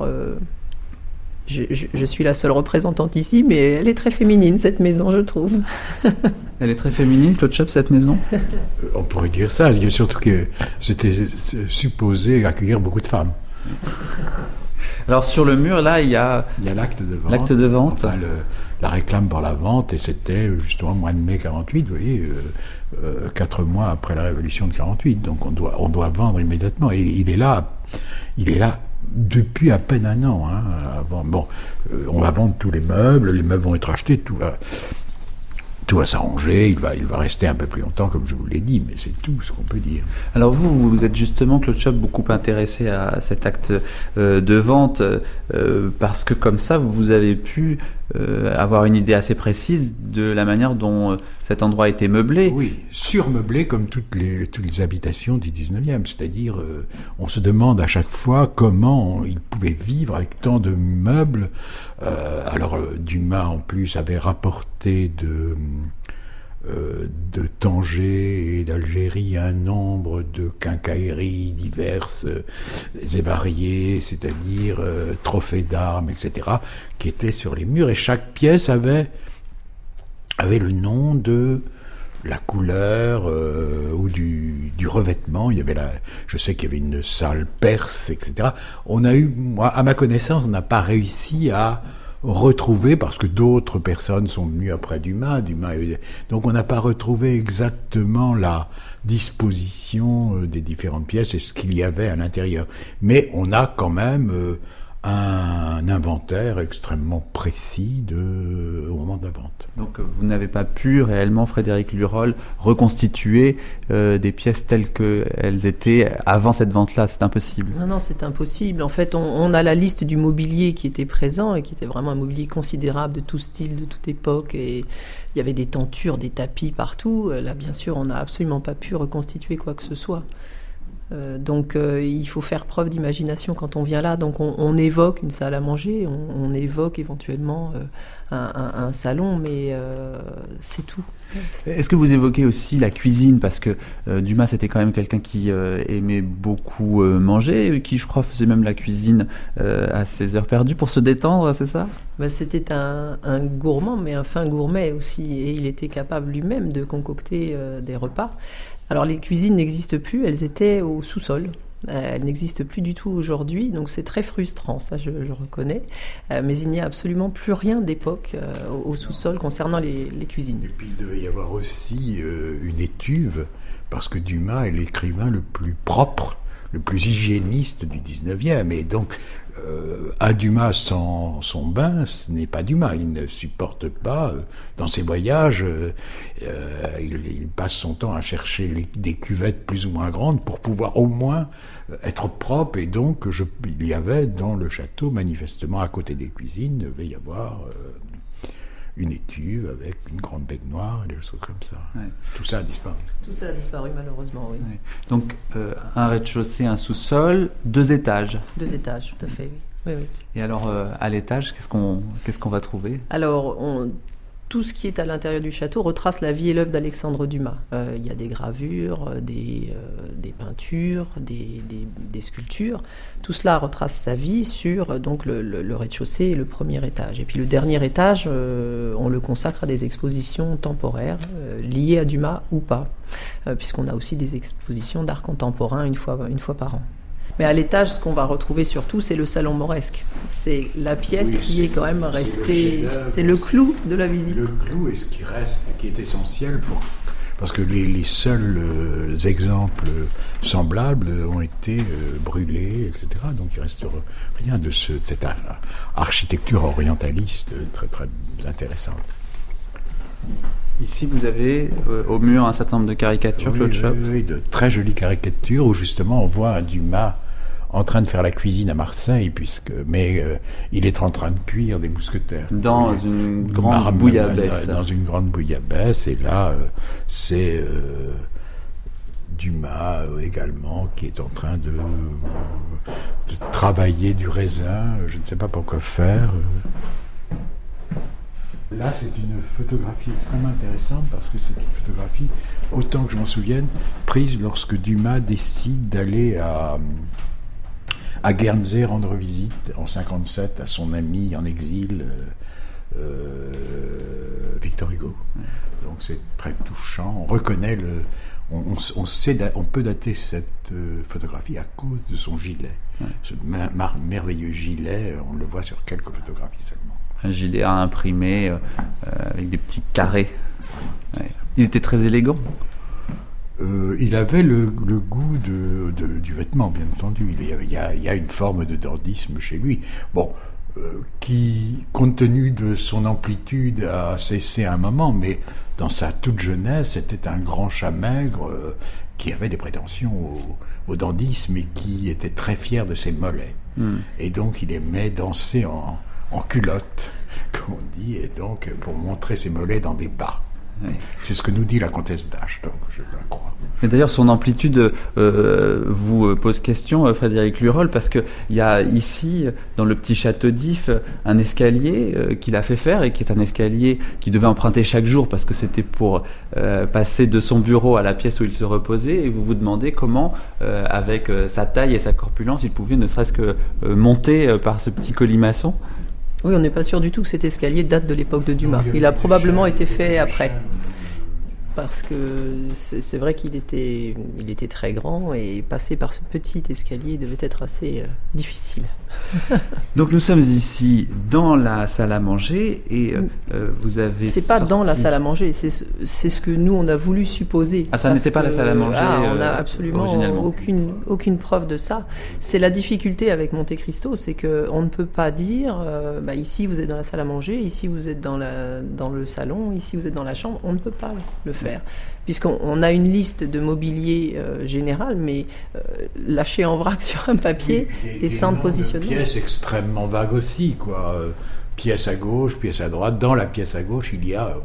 Je suis la seule représentante ici, mais elle est très féminine, cette maison, je trouve. Elle est très féminine, Claude Chope, cette maison? On pourrait dire ça, surtout que c'était supposé accueillir beaucoup de femmes. Alors sur le mur, là, il y a l'acte de vente. L'acte de vente. Enfin, la réclame pour la vente, et c'était justement mois de mai 48, vous voyez, 4 mois après la révolution de 48. Donc on doit vendre immédiatement. Et il est là depuis à peine un an. Avant. Bon, on va vendre tous les meubles vont être achetés, tout va. tout va s'arranger, il va rester un peu plus longtemps, comme je vous l'ai dit, mais c'est tout ce qu'on peut dire. Alors vous êtes justement, Claude Chope, beaucoup intéressé à cet acte de vente, parce que comme ça, vous avez pu avoir une idée assez précise de la manière dont cet endroit a été meublé. Oui, surmeublé comme toutes les habitations du 19e, c'est-à-dire on se demande à chaque fois comment ils pouvaient vivre avec tant de meubles. Alors Dumas en plus avait rapporté de Tanger et d'Algérie un nombre de quincailleries diverses et variées, c'est-à-dire trophées d'armes, etc., qui étaient sur les murs, et chaque pièce avait le nom de la couleur ou du revêtement. Je sais qu'il y avait une salle perse, etc. Moi, à ma connaissance, on n'a pas réussi à retrouver, parce que d'autres personnes sont venues après Dumas, donc on n'a pas retrouvé exactement la disposition des différentes pièces et ce qu'il y avait à l'intérieur. Mais on a quand même un inventaire extrêmement précis au moment de la vente. Donc vous n'avez pas pu réellement, Frédéric Lurol, reconstituer des pièces telles qu'elles étaient avant cette vente-là, c'est impossible. Non, c'est impossible. En fait, on a la liste du mobilier qui était présent et qui était vraiment un mobilier considérable de tout style, de toute époque, et il y avait des tentures, des tapis partout. Là, bien sûr, on n'a absolument pas pu reconstituer quoi que ce soit. Donc il faut faire preuve d'imagination quand on vient là. Donc on évoque une salle à manger, on évoque éventuellement un salon, mais c'est tout. Est-ce que vous évoquez aussi la cuisine, parce que Dumas c'était quand même quelqu'un qui aimait beaucoup manger, qui je crois faisait même la cuisine à ses heures perdues pour se détendre, c'est ça ? C'était un gourmand, mais un fin gourmet aussi, et il était capable lui-même de concocter des repas. Alors les cuisines n'existent plus, elles étaient au sous-sol. Elles n'existent plus du tout aujourd'hui, donc c'est très frustrant, ça je reconnais. Mais il n'y a absolument plus rien d'époque au sous-sol concernant les cuisines. Et puis il devait y avoir aussi une étuve, parce que Dumas est l'écrivain le plus propre, le plus hygiéniste du 19e. Et donc, un Dumas sans son bain, ce n'est pas Dumas. Il ne supporte pas, dans ses voyages, il passe son temps à chercher des cuvettes plus ou moins grandes pour pouvoir au moins être propre. Et donc, il y avait dans le château, manifestement, à côté des cuisines, il devait y avoir une étuve avec une grande baignoire, des choses comme ça. Ouais. Tout ça a disparu. Tout ça a disparu, malheureusement, oui. Ouais. Donc, un rez-de-chaussée, un sous-sol, 2 étages. 2 étages, tout à fait, oui. Et alors, à l'étage, qu'est-ce qu'on va trouver ? Alors, tout ce qui est à l'intérieur du château retrace la vie et l'œuvre d'Alexandre Dumas. Il y a des gravures, des peintures, des sculptures. Tout cela retrace sa vie sur donc le rez-de-chaussée et le premier étage. Et puis le dernier étage, on le consacre à des expositions temporaires liées à Dumas ou pas, puisqu'on a aussi des expositions d'art contemporain une fois par an. Mais à l'étage, ce qu'on va retrouver surtout, c'est le salon moresque. C'est la pièce qui est quand même restée. C'est le clou de la visite. Le clou est ce qui reste, qui est essentiel parce que les seuls exemples semblables ont été brûlés, etc. Donc il ne reste rien de cette architecture orientaliste très, très intéressante. Ici, vous avez au mur un certain nombre de caricatures, Claude Chope. Oui, de très jolies caricatures où justement on voit un Dumas en train de faire la cuisine à Marseille, mais il est en train de cuire des mousquetaires. Dans une grande bouillabaisse. Dans une grande bouillabaisse, et là, c'est Dumas également qui est en train de travailler du raisin, je ne sais pas pourquoi faire. Là, c'est une photographie extrêmement intéressante parce que c'est une photographie, autant que je m'en souvienne, prise lorsque Dumas décide d'aller à Guernsey rendre visite en 1957 à son ami en exil, Victor Hugo. Donc c'est très touchant. On reconnaît on peut dater cette photographie à cause de son gilet. Ce merveilleux gilet, on le voit sur quelques photographies seulement. Un gilet à imprimer avec des petits carrés. Ouais. Il était très élégant. Il avait le goût du vêtement, bien entendu. Il y a une forme de dandysme chez lui. Bon, qui, compte tenu de son amplitude, a cessé à un moment, mais dans sa toute jeunesse, c'était un grand chat maigre qui avait des prétentions au dandysme et qui était très fier de ses mollets. Et donc il aimait danser en culotte, comme on dit, et donc pour montrer ses mollets dans des bas. Oui. C'est ce que nous dit la comtesse d'Ache, donc je la crois. Mais d'ailleurs, son amplitude vous pose question, Frédéric Lurol, parce qu'il y a ici, dans le petit château d'If, un escalier qu'il a fait faire, et qui est un escalier qu'il devait emprunter chaque jour, parce que c'était pour passer de son bureau à la pièce où il se reposait, et vous vous demandez comment, avec sa taille et sa corpulence, il pouvait ne serait-ce que monter par ce petit colimaçon. Oui, on n'est pas sûr du tout que cet escalier date de l'époque de Dumas. Il a probablement été fait après. Parce que c'est vrai qu'il était très grand, et passer par ce petit escalier devait être assez difficile. Donc nous sommes ici dans la salle à manger, et vous avez C'est pas dans la salle à manger, c'est ce que nous on a voulu supposer. Ah, ça n'était pas la salle à manger on n'a absolument aucune preuve de ça. C'est la difficulté avec Monte Cristo, c'est qu'on ne peut pas dire ici vous êtes dans la salle à manger, ici vous êtes dans le salon, ici vous êtes dans la chambre. On ne peut pas le faire. Puisqu'on a une liste de mobilier général, mais lâché en vrac sur un papier et sans positionnement. Pièces extrêmement vagues aussi, quoi. Pièce à gauche, pièce à droite. Dans la pièce à gauche, il y a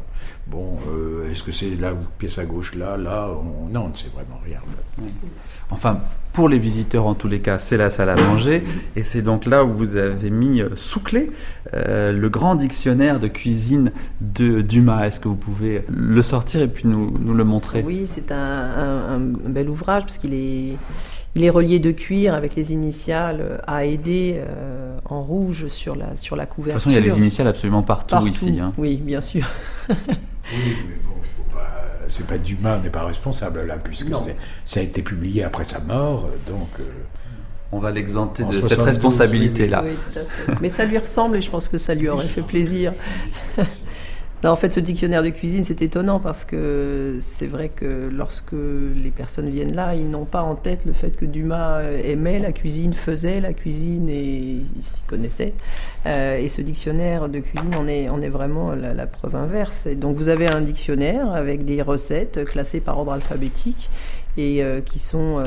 est-ce que c'est là, pièce à gauche, là, non, on ne sait vraiment rien. Enfin, pour les visiteurs, en tous les cas, c'est la salle à manger, et c'est donc là où vous avez mis sous clé le grand dictionnaire de cuisine de Dumas. Est-ce que vous pouvez le sortir et puis nous le montrer ? Oui, c'est un bel ouvrage, parce qu'il est relié de cuir avec les initiales A&D en rouge sur la couverture. De toute façon, il y a les initiales absolument partout. Ici. Hein. Oui, bien sûr. Oui, mais bon, il faut pas. C'est pas Dumas n'est pas responsable là, puisque ça a été publié après sa mort, donc. On va l'exempter de cette responsabilité-là. Oui, tout à fait. Mais ça lui ressemble, et je pense que ça lui aurait fait plaisir. Non, en fait, ce dictionnaire de cuisine, c'est étonnant, parce que c'est vrai que lorsque les personnes viennent là, ils n'ont pas en tête le fait que Dumas aimait la cuisine, faisait la cuisine, et il s'y connaissait. Et ce dictionnaire de cuisine en est vraiment la preuve inverse. Et donc vous avez un dictionnaire avec des recettes classées par ordre alphabétique, et qui sont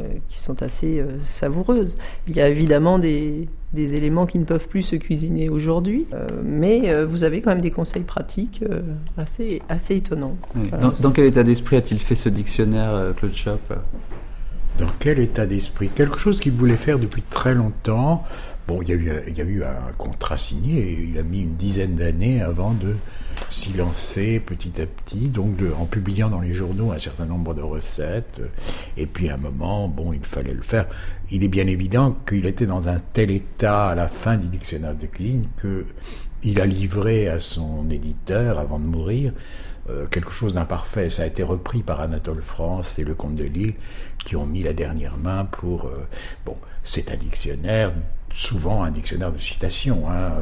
assez savoureuses. Il y a évidemment des éléments qui ne peuvent plus se cuisiner aujourd'hui, mais vous avez quand même des conseils pratiques assez étonnants. Oui. Voilà. Dans quel état d'esprit a-t-il fait ce dictionnaire, Claude Chope ? Dans quel état d'esprit ? Quelque chose qu'il voulait faire depuis très longtemps. Bon, il y a eu un contrat signé, et il a mis une dizaine d'années avant de s'y lancer petit à petit, donc en publiant dans les journaux un certain nombre de recettes, et puis à un moment, il fallait le faire. Il est bien évident qu'il était dans un tel état à la fin du dictionnaire de cuisine qu'il a livré à son éditeur, avant de mourir, quelque chose d'imparfait. Ça a été repris par Anatole France et le comte de Lille, qui ont mis la dernière main pour... c'est un dictionnaire, souvent un dictionnaire de citations,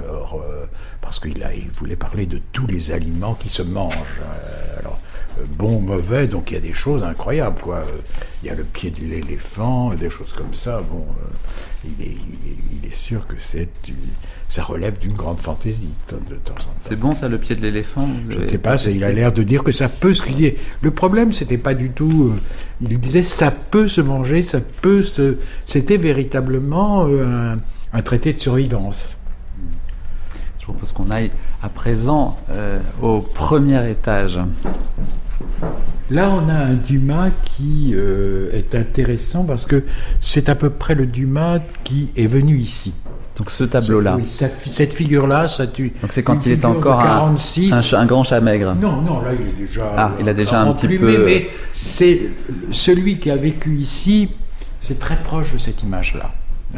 parce qu'il voulait parler de tous les aliments qui se mangent. Bon, mauvais, donc il y a des choses incroyables, quoi. Il y a le pied de l'éléphant, des choses comme ça. Il est sûr que ça relève d'une grande fantaisie de temps en temps. C'est bon, ça, le pied de l'éléphant ? Je ne sais pas, il a l'air de dire que ça peut se cuisiner. Le problème, c'était pas du tout... il disait, ça peut se manger, c'était véritablement un traité de survivance. Je propose qu'on aille à présent au premier étage. Là, on a un Dumas qui est intéressant, parce que c'est à peu près le Dumas qui est venu ici. Donc ce tableau-là. Oui, cette figure-là, ça tue. Donc c'est quand il est encore un grand chat maigre. Non, là il est déjà. Il a déjà un petit peu. Mais c'est celui qui a vécu ici. C'est très proche de cette image-là.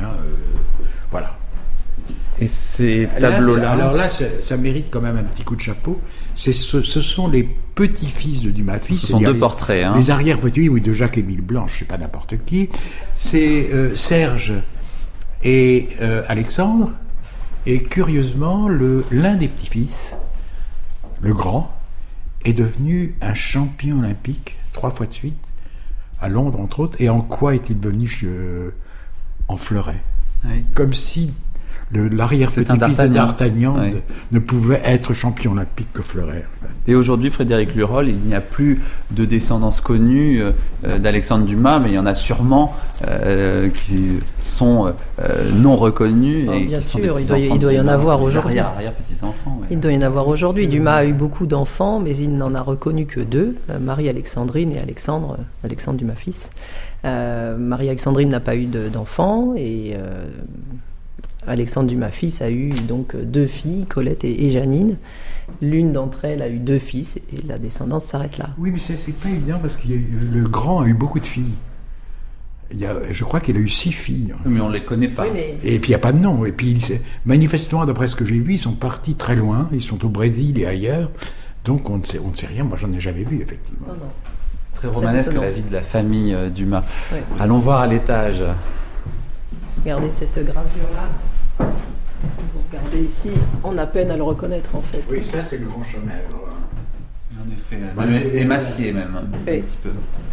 Voilà. Et ces tableaux-là. Alors là, ça mérite quand même un petit coup de chapeau. Ce sont les petits-fils de Dumas fils. Ce sont deux portraits. Les arrière-petits, oui, de Jacques-Émile Blanche, c'est pas n'importe qui. C'est Serge et Alexandre. Et curieusement, l'un des petits-fils, le grand, est devenu un champion olympique 3 fois de suite, à Londres entre autres. Et en quoi est-il venu en fleuret ? Oui. Comme si l'arrière-petit-fils de D'Artagnan ne pouvait être champion olympique que Fleuret. En fait. Et aujourd'hui, Frédéric Lurol, il n'y a plus de descendance connue d'Alexandre Dumas, mais il y en a sûrement qui sont non reconnus. Et bien qui sûr, sont il doit y en avoir aujourd'hui. Arrière-petits-enfants. Il doit y en avoir aujourd'hui. Dumas a eu beaucoup d'enfants, mais il n'en a reconnu que 2, Marie-Alexandrine et Alexandre Dumas fils. Marie-Alexandrine n'a pas eu d'enfants et Alexandre Dumas fils a eu donc 2 filles, Colette et Jeannine. L'une d'entre elles a eu 2 fils et la descendance s'arrête là. Oui, mais c'est pas évident parce que le grand a eu beaucoup de filles. Je crois qu'il a eu 6 filles. Mais on ne les connaît pas. Oui, et puis il n'y a pas de nom. Et puis manifestement, d'après ce que j'ai vu, ils sont partis très loin. Ils sont au Brésil et ailleurs. Donc on ne sait rien. Moi, j'en ai jamais vu, effectivement. Non. Très romanesque la vie de la famille Dumas. Oui. Allons voir à l'étage. Regardez cette gravure-là. Vous regardez ici, on a peine à le reconnaître en fait. Oui, ça c'est le grand Chomèvre. En effet, émacié même, un petit peu.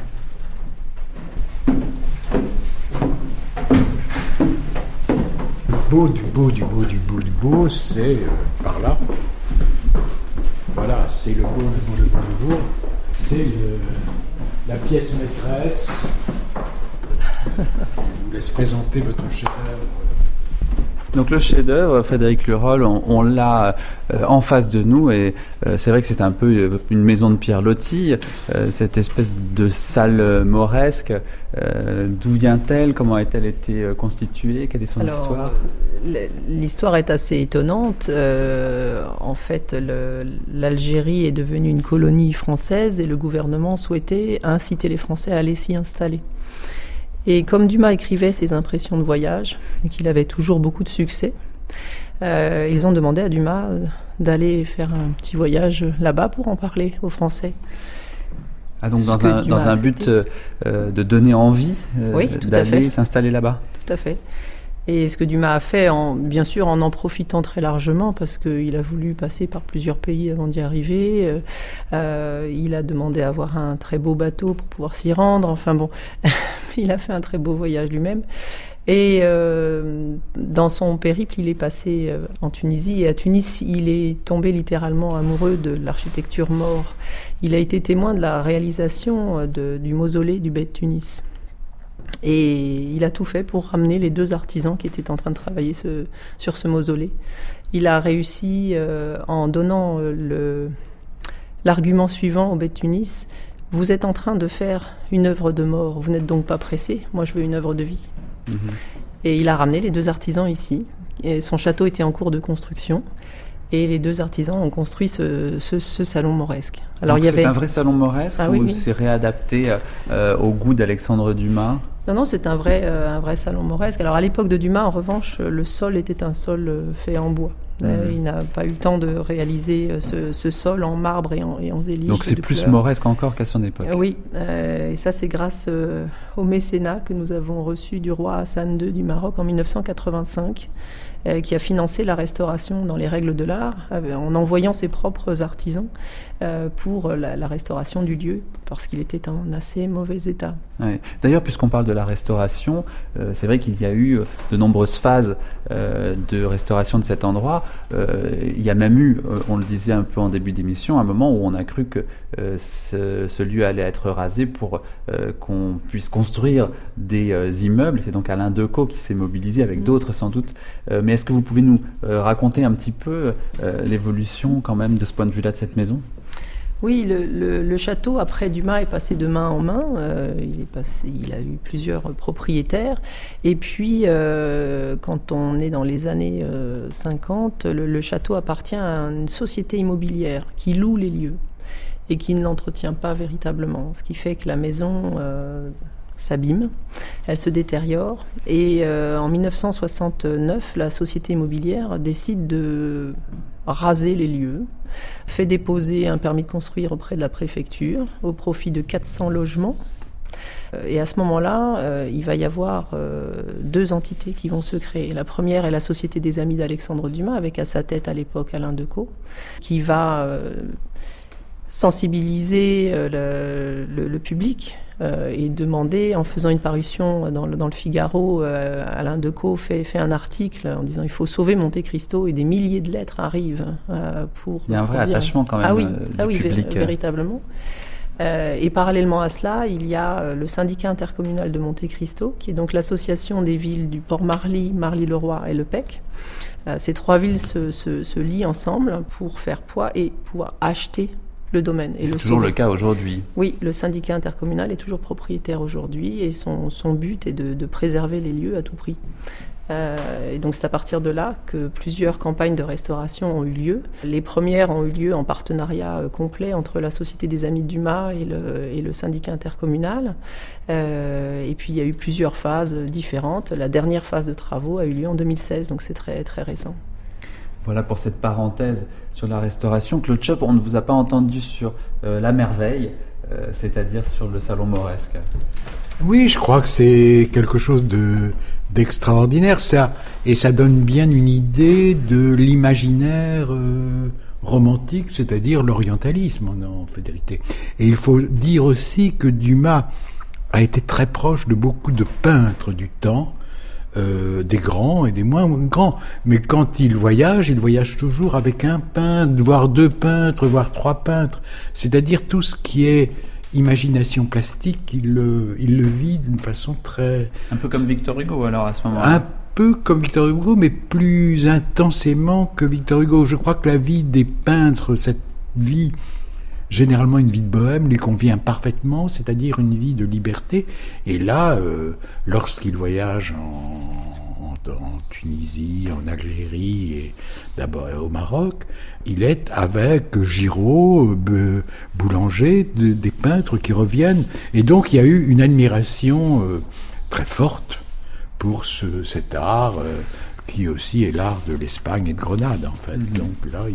Beau, c'est par là. Voilà, c'est le beau. C'est la pièce maîtresse. Je vous laisse présenter votre chef-d'œuvre. Donc le chef-d'œuvre, Frédéric Lurol, on l'a en face de nous et c'est vrai que c'est un peu une maison de pierre lotie, cette espèce de salle mauresque. D'où vient-elle? Comment a-t-elle été constituée? Quelle est son histoire? L'histoire est assez étonnante. En fait, l'Algérie est devenue une colonie française et le gouvernement souhaitait inciter les Français à aller s'y installer. Et comme Dumas écrivait ses impressions de voyage et qu'il avait toujours beaucoup de succès, ils ont demandé à Dumas d'aller faire un petit voyage là-bas pour en parler aux Français. Ah, donc dans un but de donner envie d'aller s'installer là-bas. Tout à fait. Et ce que Dumas a fait, bien sûr en profitant très largement, parce qu'il a voulu passer par plusieurs pays avant d'y arriver. Il a demandé à avoir un très beau bateau pour pouvoir s'y rendre. Enfin bon, il a fait un très beau voyage lui-même. Et dans son périple, il est passé en Tunisie. Et à Tunis, il est tombé littéralement amoureux de l'architecture maure. Il a été témoin de la réalisation du mausolée du Beit Tunis. Et il a tout fait pour ramener les 2 artisans qui étaient en train de travailler sur ce mausolée. Il a réussi en donnant l'argument suivant au Beit Tunis: vous êtes en train de faire une œuvre de mort, vous n'êtes donc pas pressé, moi je veux une œuvre de vie. Et il a ramené les 2 artisans ici. Et son château était en cours de construction. Et les 2 artisans ont construit ce salon mauresque. Alors, donc c'est un vrai salon mauresque ou c'est réadapté au goût d'Alexandre Dumas? Non, c'est un vrai salon mauresque. Alors à l'époque de Dumas, en revanche, le sol était un sol fait en bois. Il n'a pas eu le temps de réaliser ce sol en marbre et en zélige. Donc c'est plus mauresque encore qu'à son époque. Oui, et ça c'est grâce au mécénat que nous avons reçu du roi Hassan II du Maroc en 1985, qui a financé la restauration dans les règles de l'art, en envoyant ses propres artisans pour la restauration du lieu, parce qu'il était en assez mauvais état. Ouais. D'ailleurs, puisqu'on parle de la restauration, c'est vrai qu'il y a eu de nombreuses phases de restauration de cet endroit. Il y a même eu, on le disait un peu en début d'émission, un moment où on a cru que ce lieu allait être rasé pour qu'on puisse construire des immeubles. C'est donc Alain Decaux qui s'est mobilisé avec d'autres sans doute. Mais est-ce que vous pouvez nous raconter un petit peu l'évolution quand même de ce point de vue-là de cette maison ? Oui, le château, après Dumas, est passé de main en main. Il a eu plusieurs propriétaires. Et puis, quand on est dans les années 50, le château appartient à une société immobilière qui loue les lieux et qui ne l'entretient pas véritablement. Ce qui fait que la maison s'abîme, elle se détériore. Et en 1969, la société immobilière décide de raser les lieux, fait déposer un permis de construire auprès de la préfecture au profit de 400 logements. Et à ce moment-là, il va y avoir 2 entités qui vont se créer. La première est la Société des Amis d'Alexandre Dumas, avec à sa tête à l'époque Alain Decaux, qui va sensibiliser le public et demander, en faisant une parution dans le Figaro, Alain Decaux fait un article en disant il faut sauver Monte Cristo, et des milliers de lettres arrivent pour... Il y a un vrai attachement quand même du public. Véritablement. Et parallèlement à cela, il y a le syndicat intercommunal de Monte Cristo, qui est donc l'association des villes du Port-Marly, Marly-le-Roi et Le Pec. Ces 3 villes se lient ensemble pour faire poids et pouvoir acheter le domaine. Et c'est toujours le cas aujourd'hui. Oui, le syndicat intercommunal est toujours propriétaire aujourd'hui, et son but est de préserver les lieux à tout prix. Et donc c'est à partir de là que plusieurs campagnes de restauration ont eu lieu. Les premières ont eu lieu en partenariat complet entre la Société des Amis de Dumas et le syndicat intercommunal. Et puis il y a eu plusieurs phases différentes. La dernière phase de travaux a eu lieu en 2016, donc c'est très, très récent. Voilà pour cette parenthèse sur la restauration. Claude Chope, on ne vous a pas entendu sur la merveille, c'est-à-dire sur le salon mauresque. Oui, je crois que c'est quelque chose d'extraordinaire, ça, et ça donne bien une idée de l'imaginaire romantique, c'est-à-dire l'orientalisme en vérité. Et il faut dire aussi que Dumas a été très proche de beaucoup de peintres du temps, des grands et des moins grands. Mais quand il voyage toujours avec un peintre, voire 2 peintres, voire 3 peintres. C'est-à-dire tout ce qui est imagination plastique, il le vit d'une façon très... Un peu comme Victor Hugo alors à ce moment-là. Un peu comme Victor Hugo, mais plus intensément que Victor Hugo. Je crois que la vie des peintres, cette vie, généralement une vie de bohème, lui convient parfaitement, c'est-à-dire une vie de liberté. Et là, lorsqu'il voyage en Tunisie, en Algérie et d'abord au Maroc, il est avec Giraud, Boulanger, des peintres qui reviennent. Et donc il y a eu une admiration très forte pour cet art qui aussi est l'art de l'Espagne et de Grenade en fait. Donc là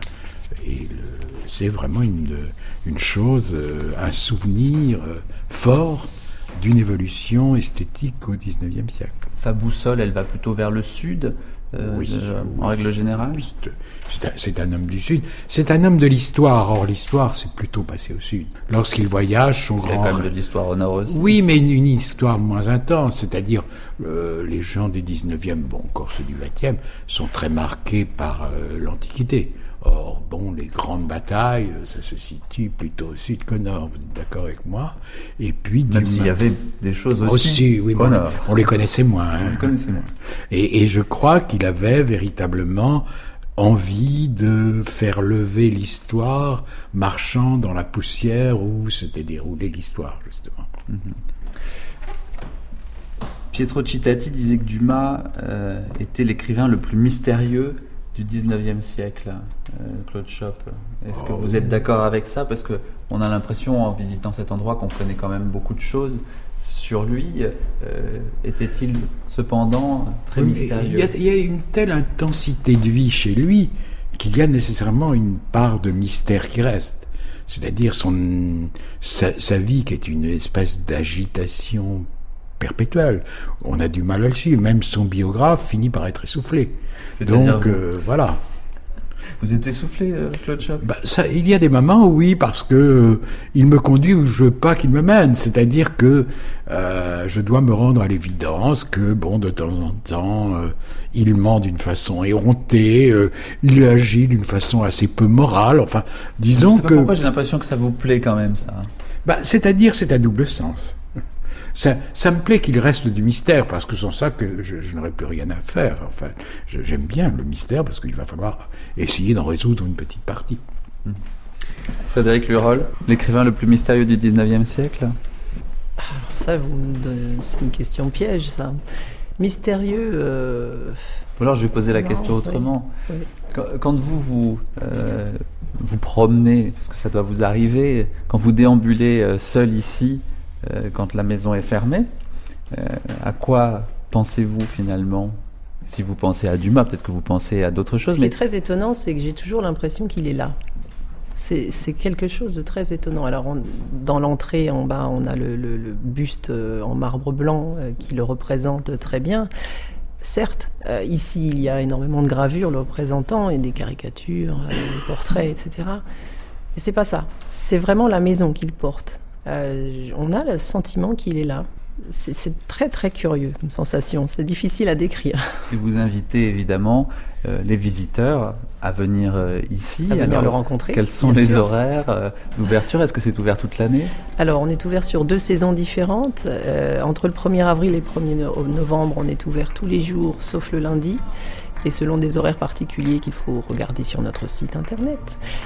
c'est vraiment une chose, un souvenir fort d'une évolution esthétique au XIXe siècle. Sa boussole, elle va plutôt vers le sud, en règle générale. C'est un homme du sud. C'est un homme de l'histoire. Or, l'histoire, c'est plutôt passé au sud. Lorsqu'il voyage, son grand... Il y a quand même de l'histoire au nord aussi. Oui, mais une histoire moins intense. C'est-à-dire, les gens du 19e, encore ceux du 20e, sont très marqués par l'Antiquité. Or, les grandes batailles, ça se situe plutôt au sud qu'au nord, vous êtes d'accord avec moi? Et puis, même s'il y avait des choses aussi oui, au nord. On les connaissait moins. On les connaissait moins. Et je crois qu'il avait véritablement envie de faire lever l'histoire, marchant dans la poussière où s'était déroulée l'histoire, justement. Pietro Cittati disait que Dumas était l'écrivain le plus mystérieux du 19e siècle, Claude Chope. Est-ce que vous êtes d'accord avec ça? Parce qu'on a l'impression, en visitant cet endroit, qu'on connaît quand même beaucoup de choses sur lui. Était-il cependant très mystérieux? Il y a une telle intensité de vie chez lui qu'il y a nécessairement une part de mystère qui reste. C'est-à-dire sa vie qui est une espèce d'agitation perpétuelle. On a du mal à le suivre. Même son biographe finit par être essoufflé. Donc, voilà. Vous êtes essoufflé, Claude Chope? Il y a des moments, oui, parce que il me conduit où je veux pas qu'il me mène. C'est-à-dire que je dois me rendre à l'évidence que, de temps en temps, il ment d'une façon éhontée, il agit d'une façon assez peu morale. Enfin, disons que... Pourquoi j'ai l'impression que ça vous plaît quand même, ça? C'est-à-dire, c'est à double sens. Ça me plaît qu'il reste du mystère, parce que sans ça, que je n'aurais plus rien à faire. Enfin, j'aime bien le mystère, parce qu'il va falloir essayer d'en résoudre une petite partie. Frédéric Lurol, l'écrivain le plus mystérieux du 19e siècle? Alors ça, vous me donnez... c'est une question piège, ça. Mystérieux... Ou alors je vais poser la question autrement. Oui. Quand vous promenez, parce que ça doit vous arriver, quand vous déambulez seul ici, quand la maison est fermée, à quoi pensez-vous finalement? Si vous pensez à Dumas, peut-être que vous pensez à d'autres choses. Ce qui est très étonnant, c'est que j'ai toujours l'impression qu'il est là. C'est quelque chose de très étonnant. Alors, dans l'entrée, en bas, on a le buste en marbre blanc qui le représente très bien. Certes, ici, il y a énormément de gravures le représentant et des caricatures, des portraits, etc. Et c'est pas ça. C'est vraiment la maison qu'il porte. On a le sentiment qu'il est là. C'est très très curieux comme sensation, c'est difficile à décrire. Et vous invitez évidemment les visiteurs à venir ici. À venir le rencontrer. Quels sont les horaires d'ouverture? Est-ce que c'est ouvert toute l'année? Alors on est ouvert sur 2 saisons différentes. Entre le 1er avril et le 1er novembre, on est ouvert tous les jours sauf le lundi. Et selon des horaires particuliers qu'il faut regarder sur notre site internet.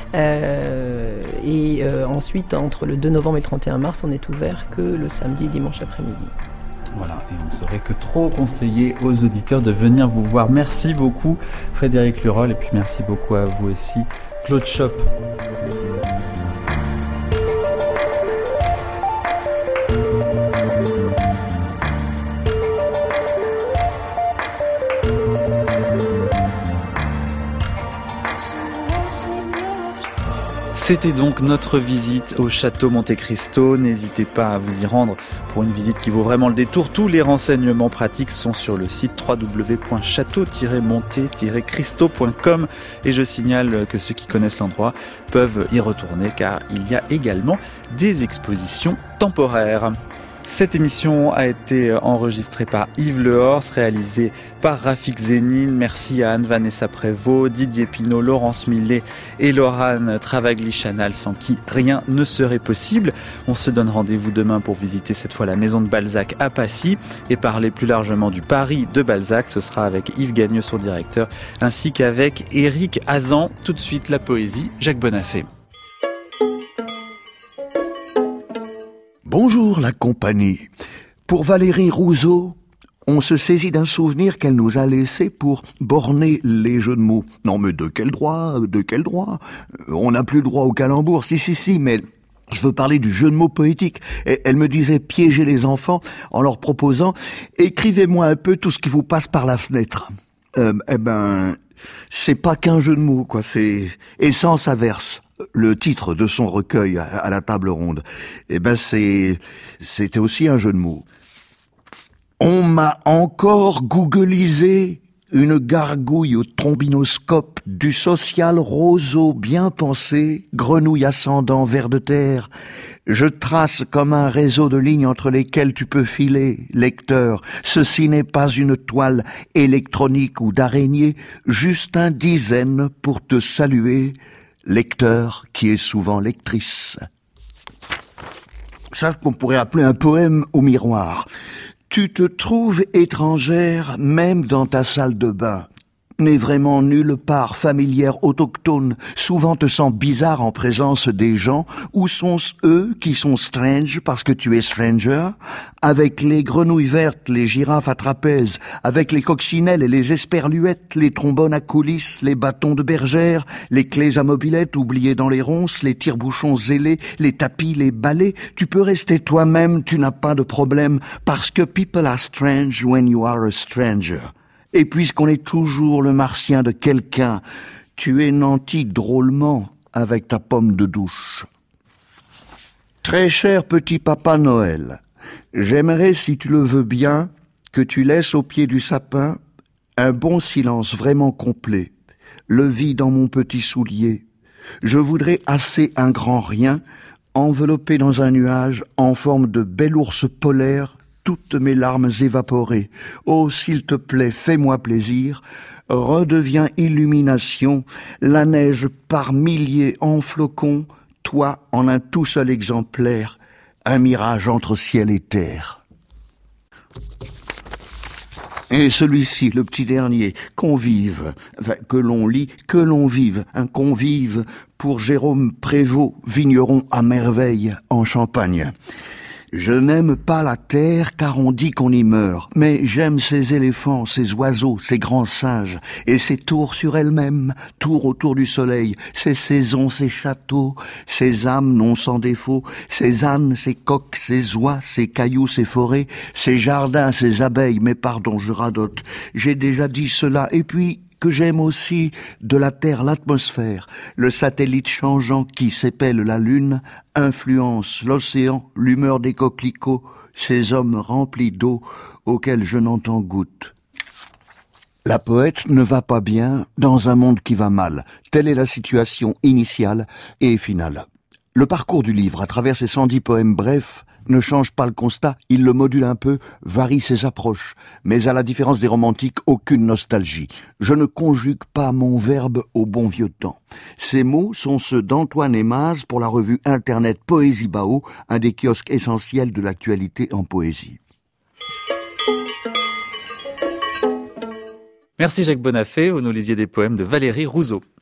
Ensuite, entre le 2 novembre et le 31 mars, on est ouvert que le samedi et dimanche après-midi. Voilà, et on ne saurait que trop conseiller aux auditeurs de venir vous voir. Merci beaucoup Frédéric Lurol, et puis merci beaucoup à vous aussi Claude Chope. Merci. C'était donc notre visite au château Monte Cristo. N'hésitez pas à vous y rendre pour une visite qui vaut vraiment le détour. Tous les renseignements pratiques sont sur le site www.château-monte-cristo.com, et je signale que ceux qui connaissent l'endroit peuvent y retourner car il y a également des expositions temporaires. Cette émission a été enregistrée par Yves Lehors, réalisée par Rafik Zénine. Merci à Anne-Vanessa Prévost, Didier Pinault, Laurence Millet et Laurane Travagli-Chanal, sans qui rien ne serait possible. On se donne rendez-vous demain pour visiter cette fois la maison de Balzac à Passy et parler plus largement du Paris de Balzac. Ce sera avec Yves Gagneux, son directeur, ainsi qu'avec Éric Hazan. Tout de suite, la poésie, Jacques Bonafé. Bonjour la compagnie. Pour Valérie Rousseau, on se saisit d'un souvenir qu'elle nous a laissé pour borner les jeux de mots. Non mais de quel droit? On n'a plus le droit au calembour, si, mais je veux parler du jeu de mots poétique. Et elle me disait piéger les enfants en leur proposant « Écrivez-moi un peu tout ce qui vous passe par la fenêtre ». C'est pas qu'un jeu de mots, quoi, c'est Essence Averse. Le titre de son recueil à la table ronde, c'était aussi un jeu de mots. On m'a encore googlisé une gargouille au trombinoscope, du social roseau bien pensé, grenouille ascendant vers de terre. Je trace comme un réseau de lignes entre lesquelles tu peux filer, lecteur. Ceci n'est pas une toile électronique ou d'araignée, juste un dizaine pour te saluer, lecteur qui est souvent lectrice. Ça qu'on pourrait appeler un poème au miroir. Tu te trouves étrangère même dans ta salle de bain. N'est vraiment nulle part familière autochtone, souvent te sens bizarre en présence des gens. Où sont eux qui sont strange parce que tu es stranger? Avec les grenouilles vertes, les girafes à trapèze, avec les coccinelles et les esperluettes, les trombones à coulisses, les bâtons de bergère, les clés à mobilette oubliées dans les ronces, les tire-bouchons zélés, les tapis, les balais, tu peux rester toi-même, tu n'as pas de problème, parce que people are strange when you are a stranger. Et puisqu'on est toujours le martien de quelqu'un, tu es nanti drôlement avec ta pomme de douche. Très cher petit Papa Noël, j'aimerais, si tu le veux bien, que tu laisses au pied du sapin un bon silence vraiment complet, le vide dans mon petit soulier. Je voudrais assez un grand rien, enveloppé dans un nuage en forme de bel ours polaire, toutes mes larmes évaporées. Oh, s'il te plaît, fais-moi plaisir. Redeviens illumination, la neige par milliers en flocons, toi en un tout seul exemplaire, un mirage entre ciel et terre. Et celui-ci, le petit dernier, convive, que l'on lit, que l'on vive, un convive pour Jérôme Prévost, vigneron à merveille en Champagne. Je n'aime pas la terre car on dit qu'on y meurt, mais j'aime ces éléphants, ces oiseaux, ces grands singes, et ces tours sur elles-mêmes, tours autour du soleil, ces saisons, ces châteaux, ces âmes non sans défaut, ces ânes, ces coqs, ces oies, ces cailloux, ces forêts, ces jardins, ces abeilles, mais pardon, je radote, j'ai déjà dit cela, et puis que j'aime aussi de la Terre l'atmosphère, le satellite changeant qui s'épelle la Lune, influence l'océan, l'humeur des coquelicots, ces hommes remplis d'eau auxquels je n'entends goutte. La poète ne va pas bien dans un monde qui va mal. Telle est la situation initiale et finale. Le parcours du livre, à travers ses 110 poèmes brefs, ne change pas le constat, il le module un peu, varie ses approches. Mais à la différence des romantiques, aucune nostalgie. Je ne conjugue pas mon verbe au bon vieux temps. Ces mots sont ceux d'Antoine Aimaz pour la revue internet Poésie Bao, un des kiosques essentiels de l'actualité en poésie. Merci Jacques Bonafé, vous nous lisiez des poèmes de Valérie Rousseau.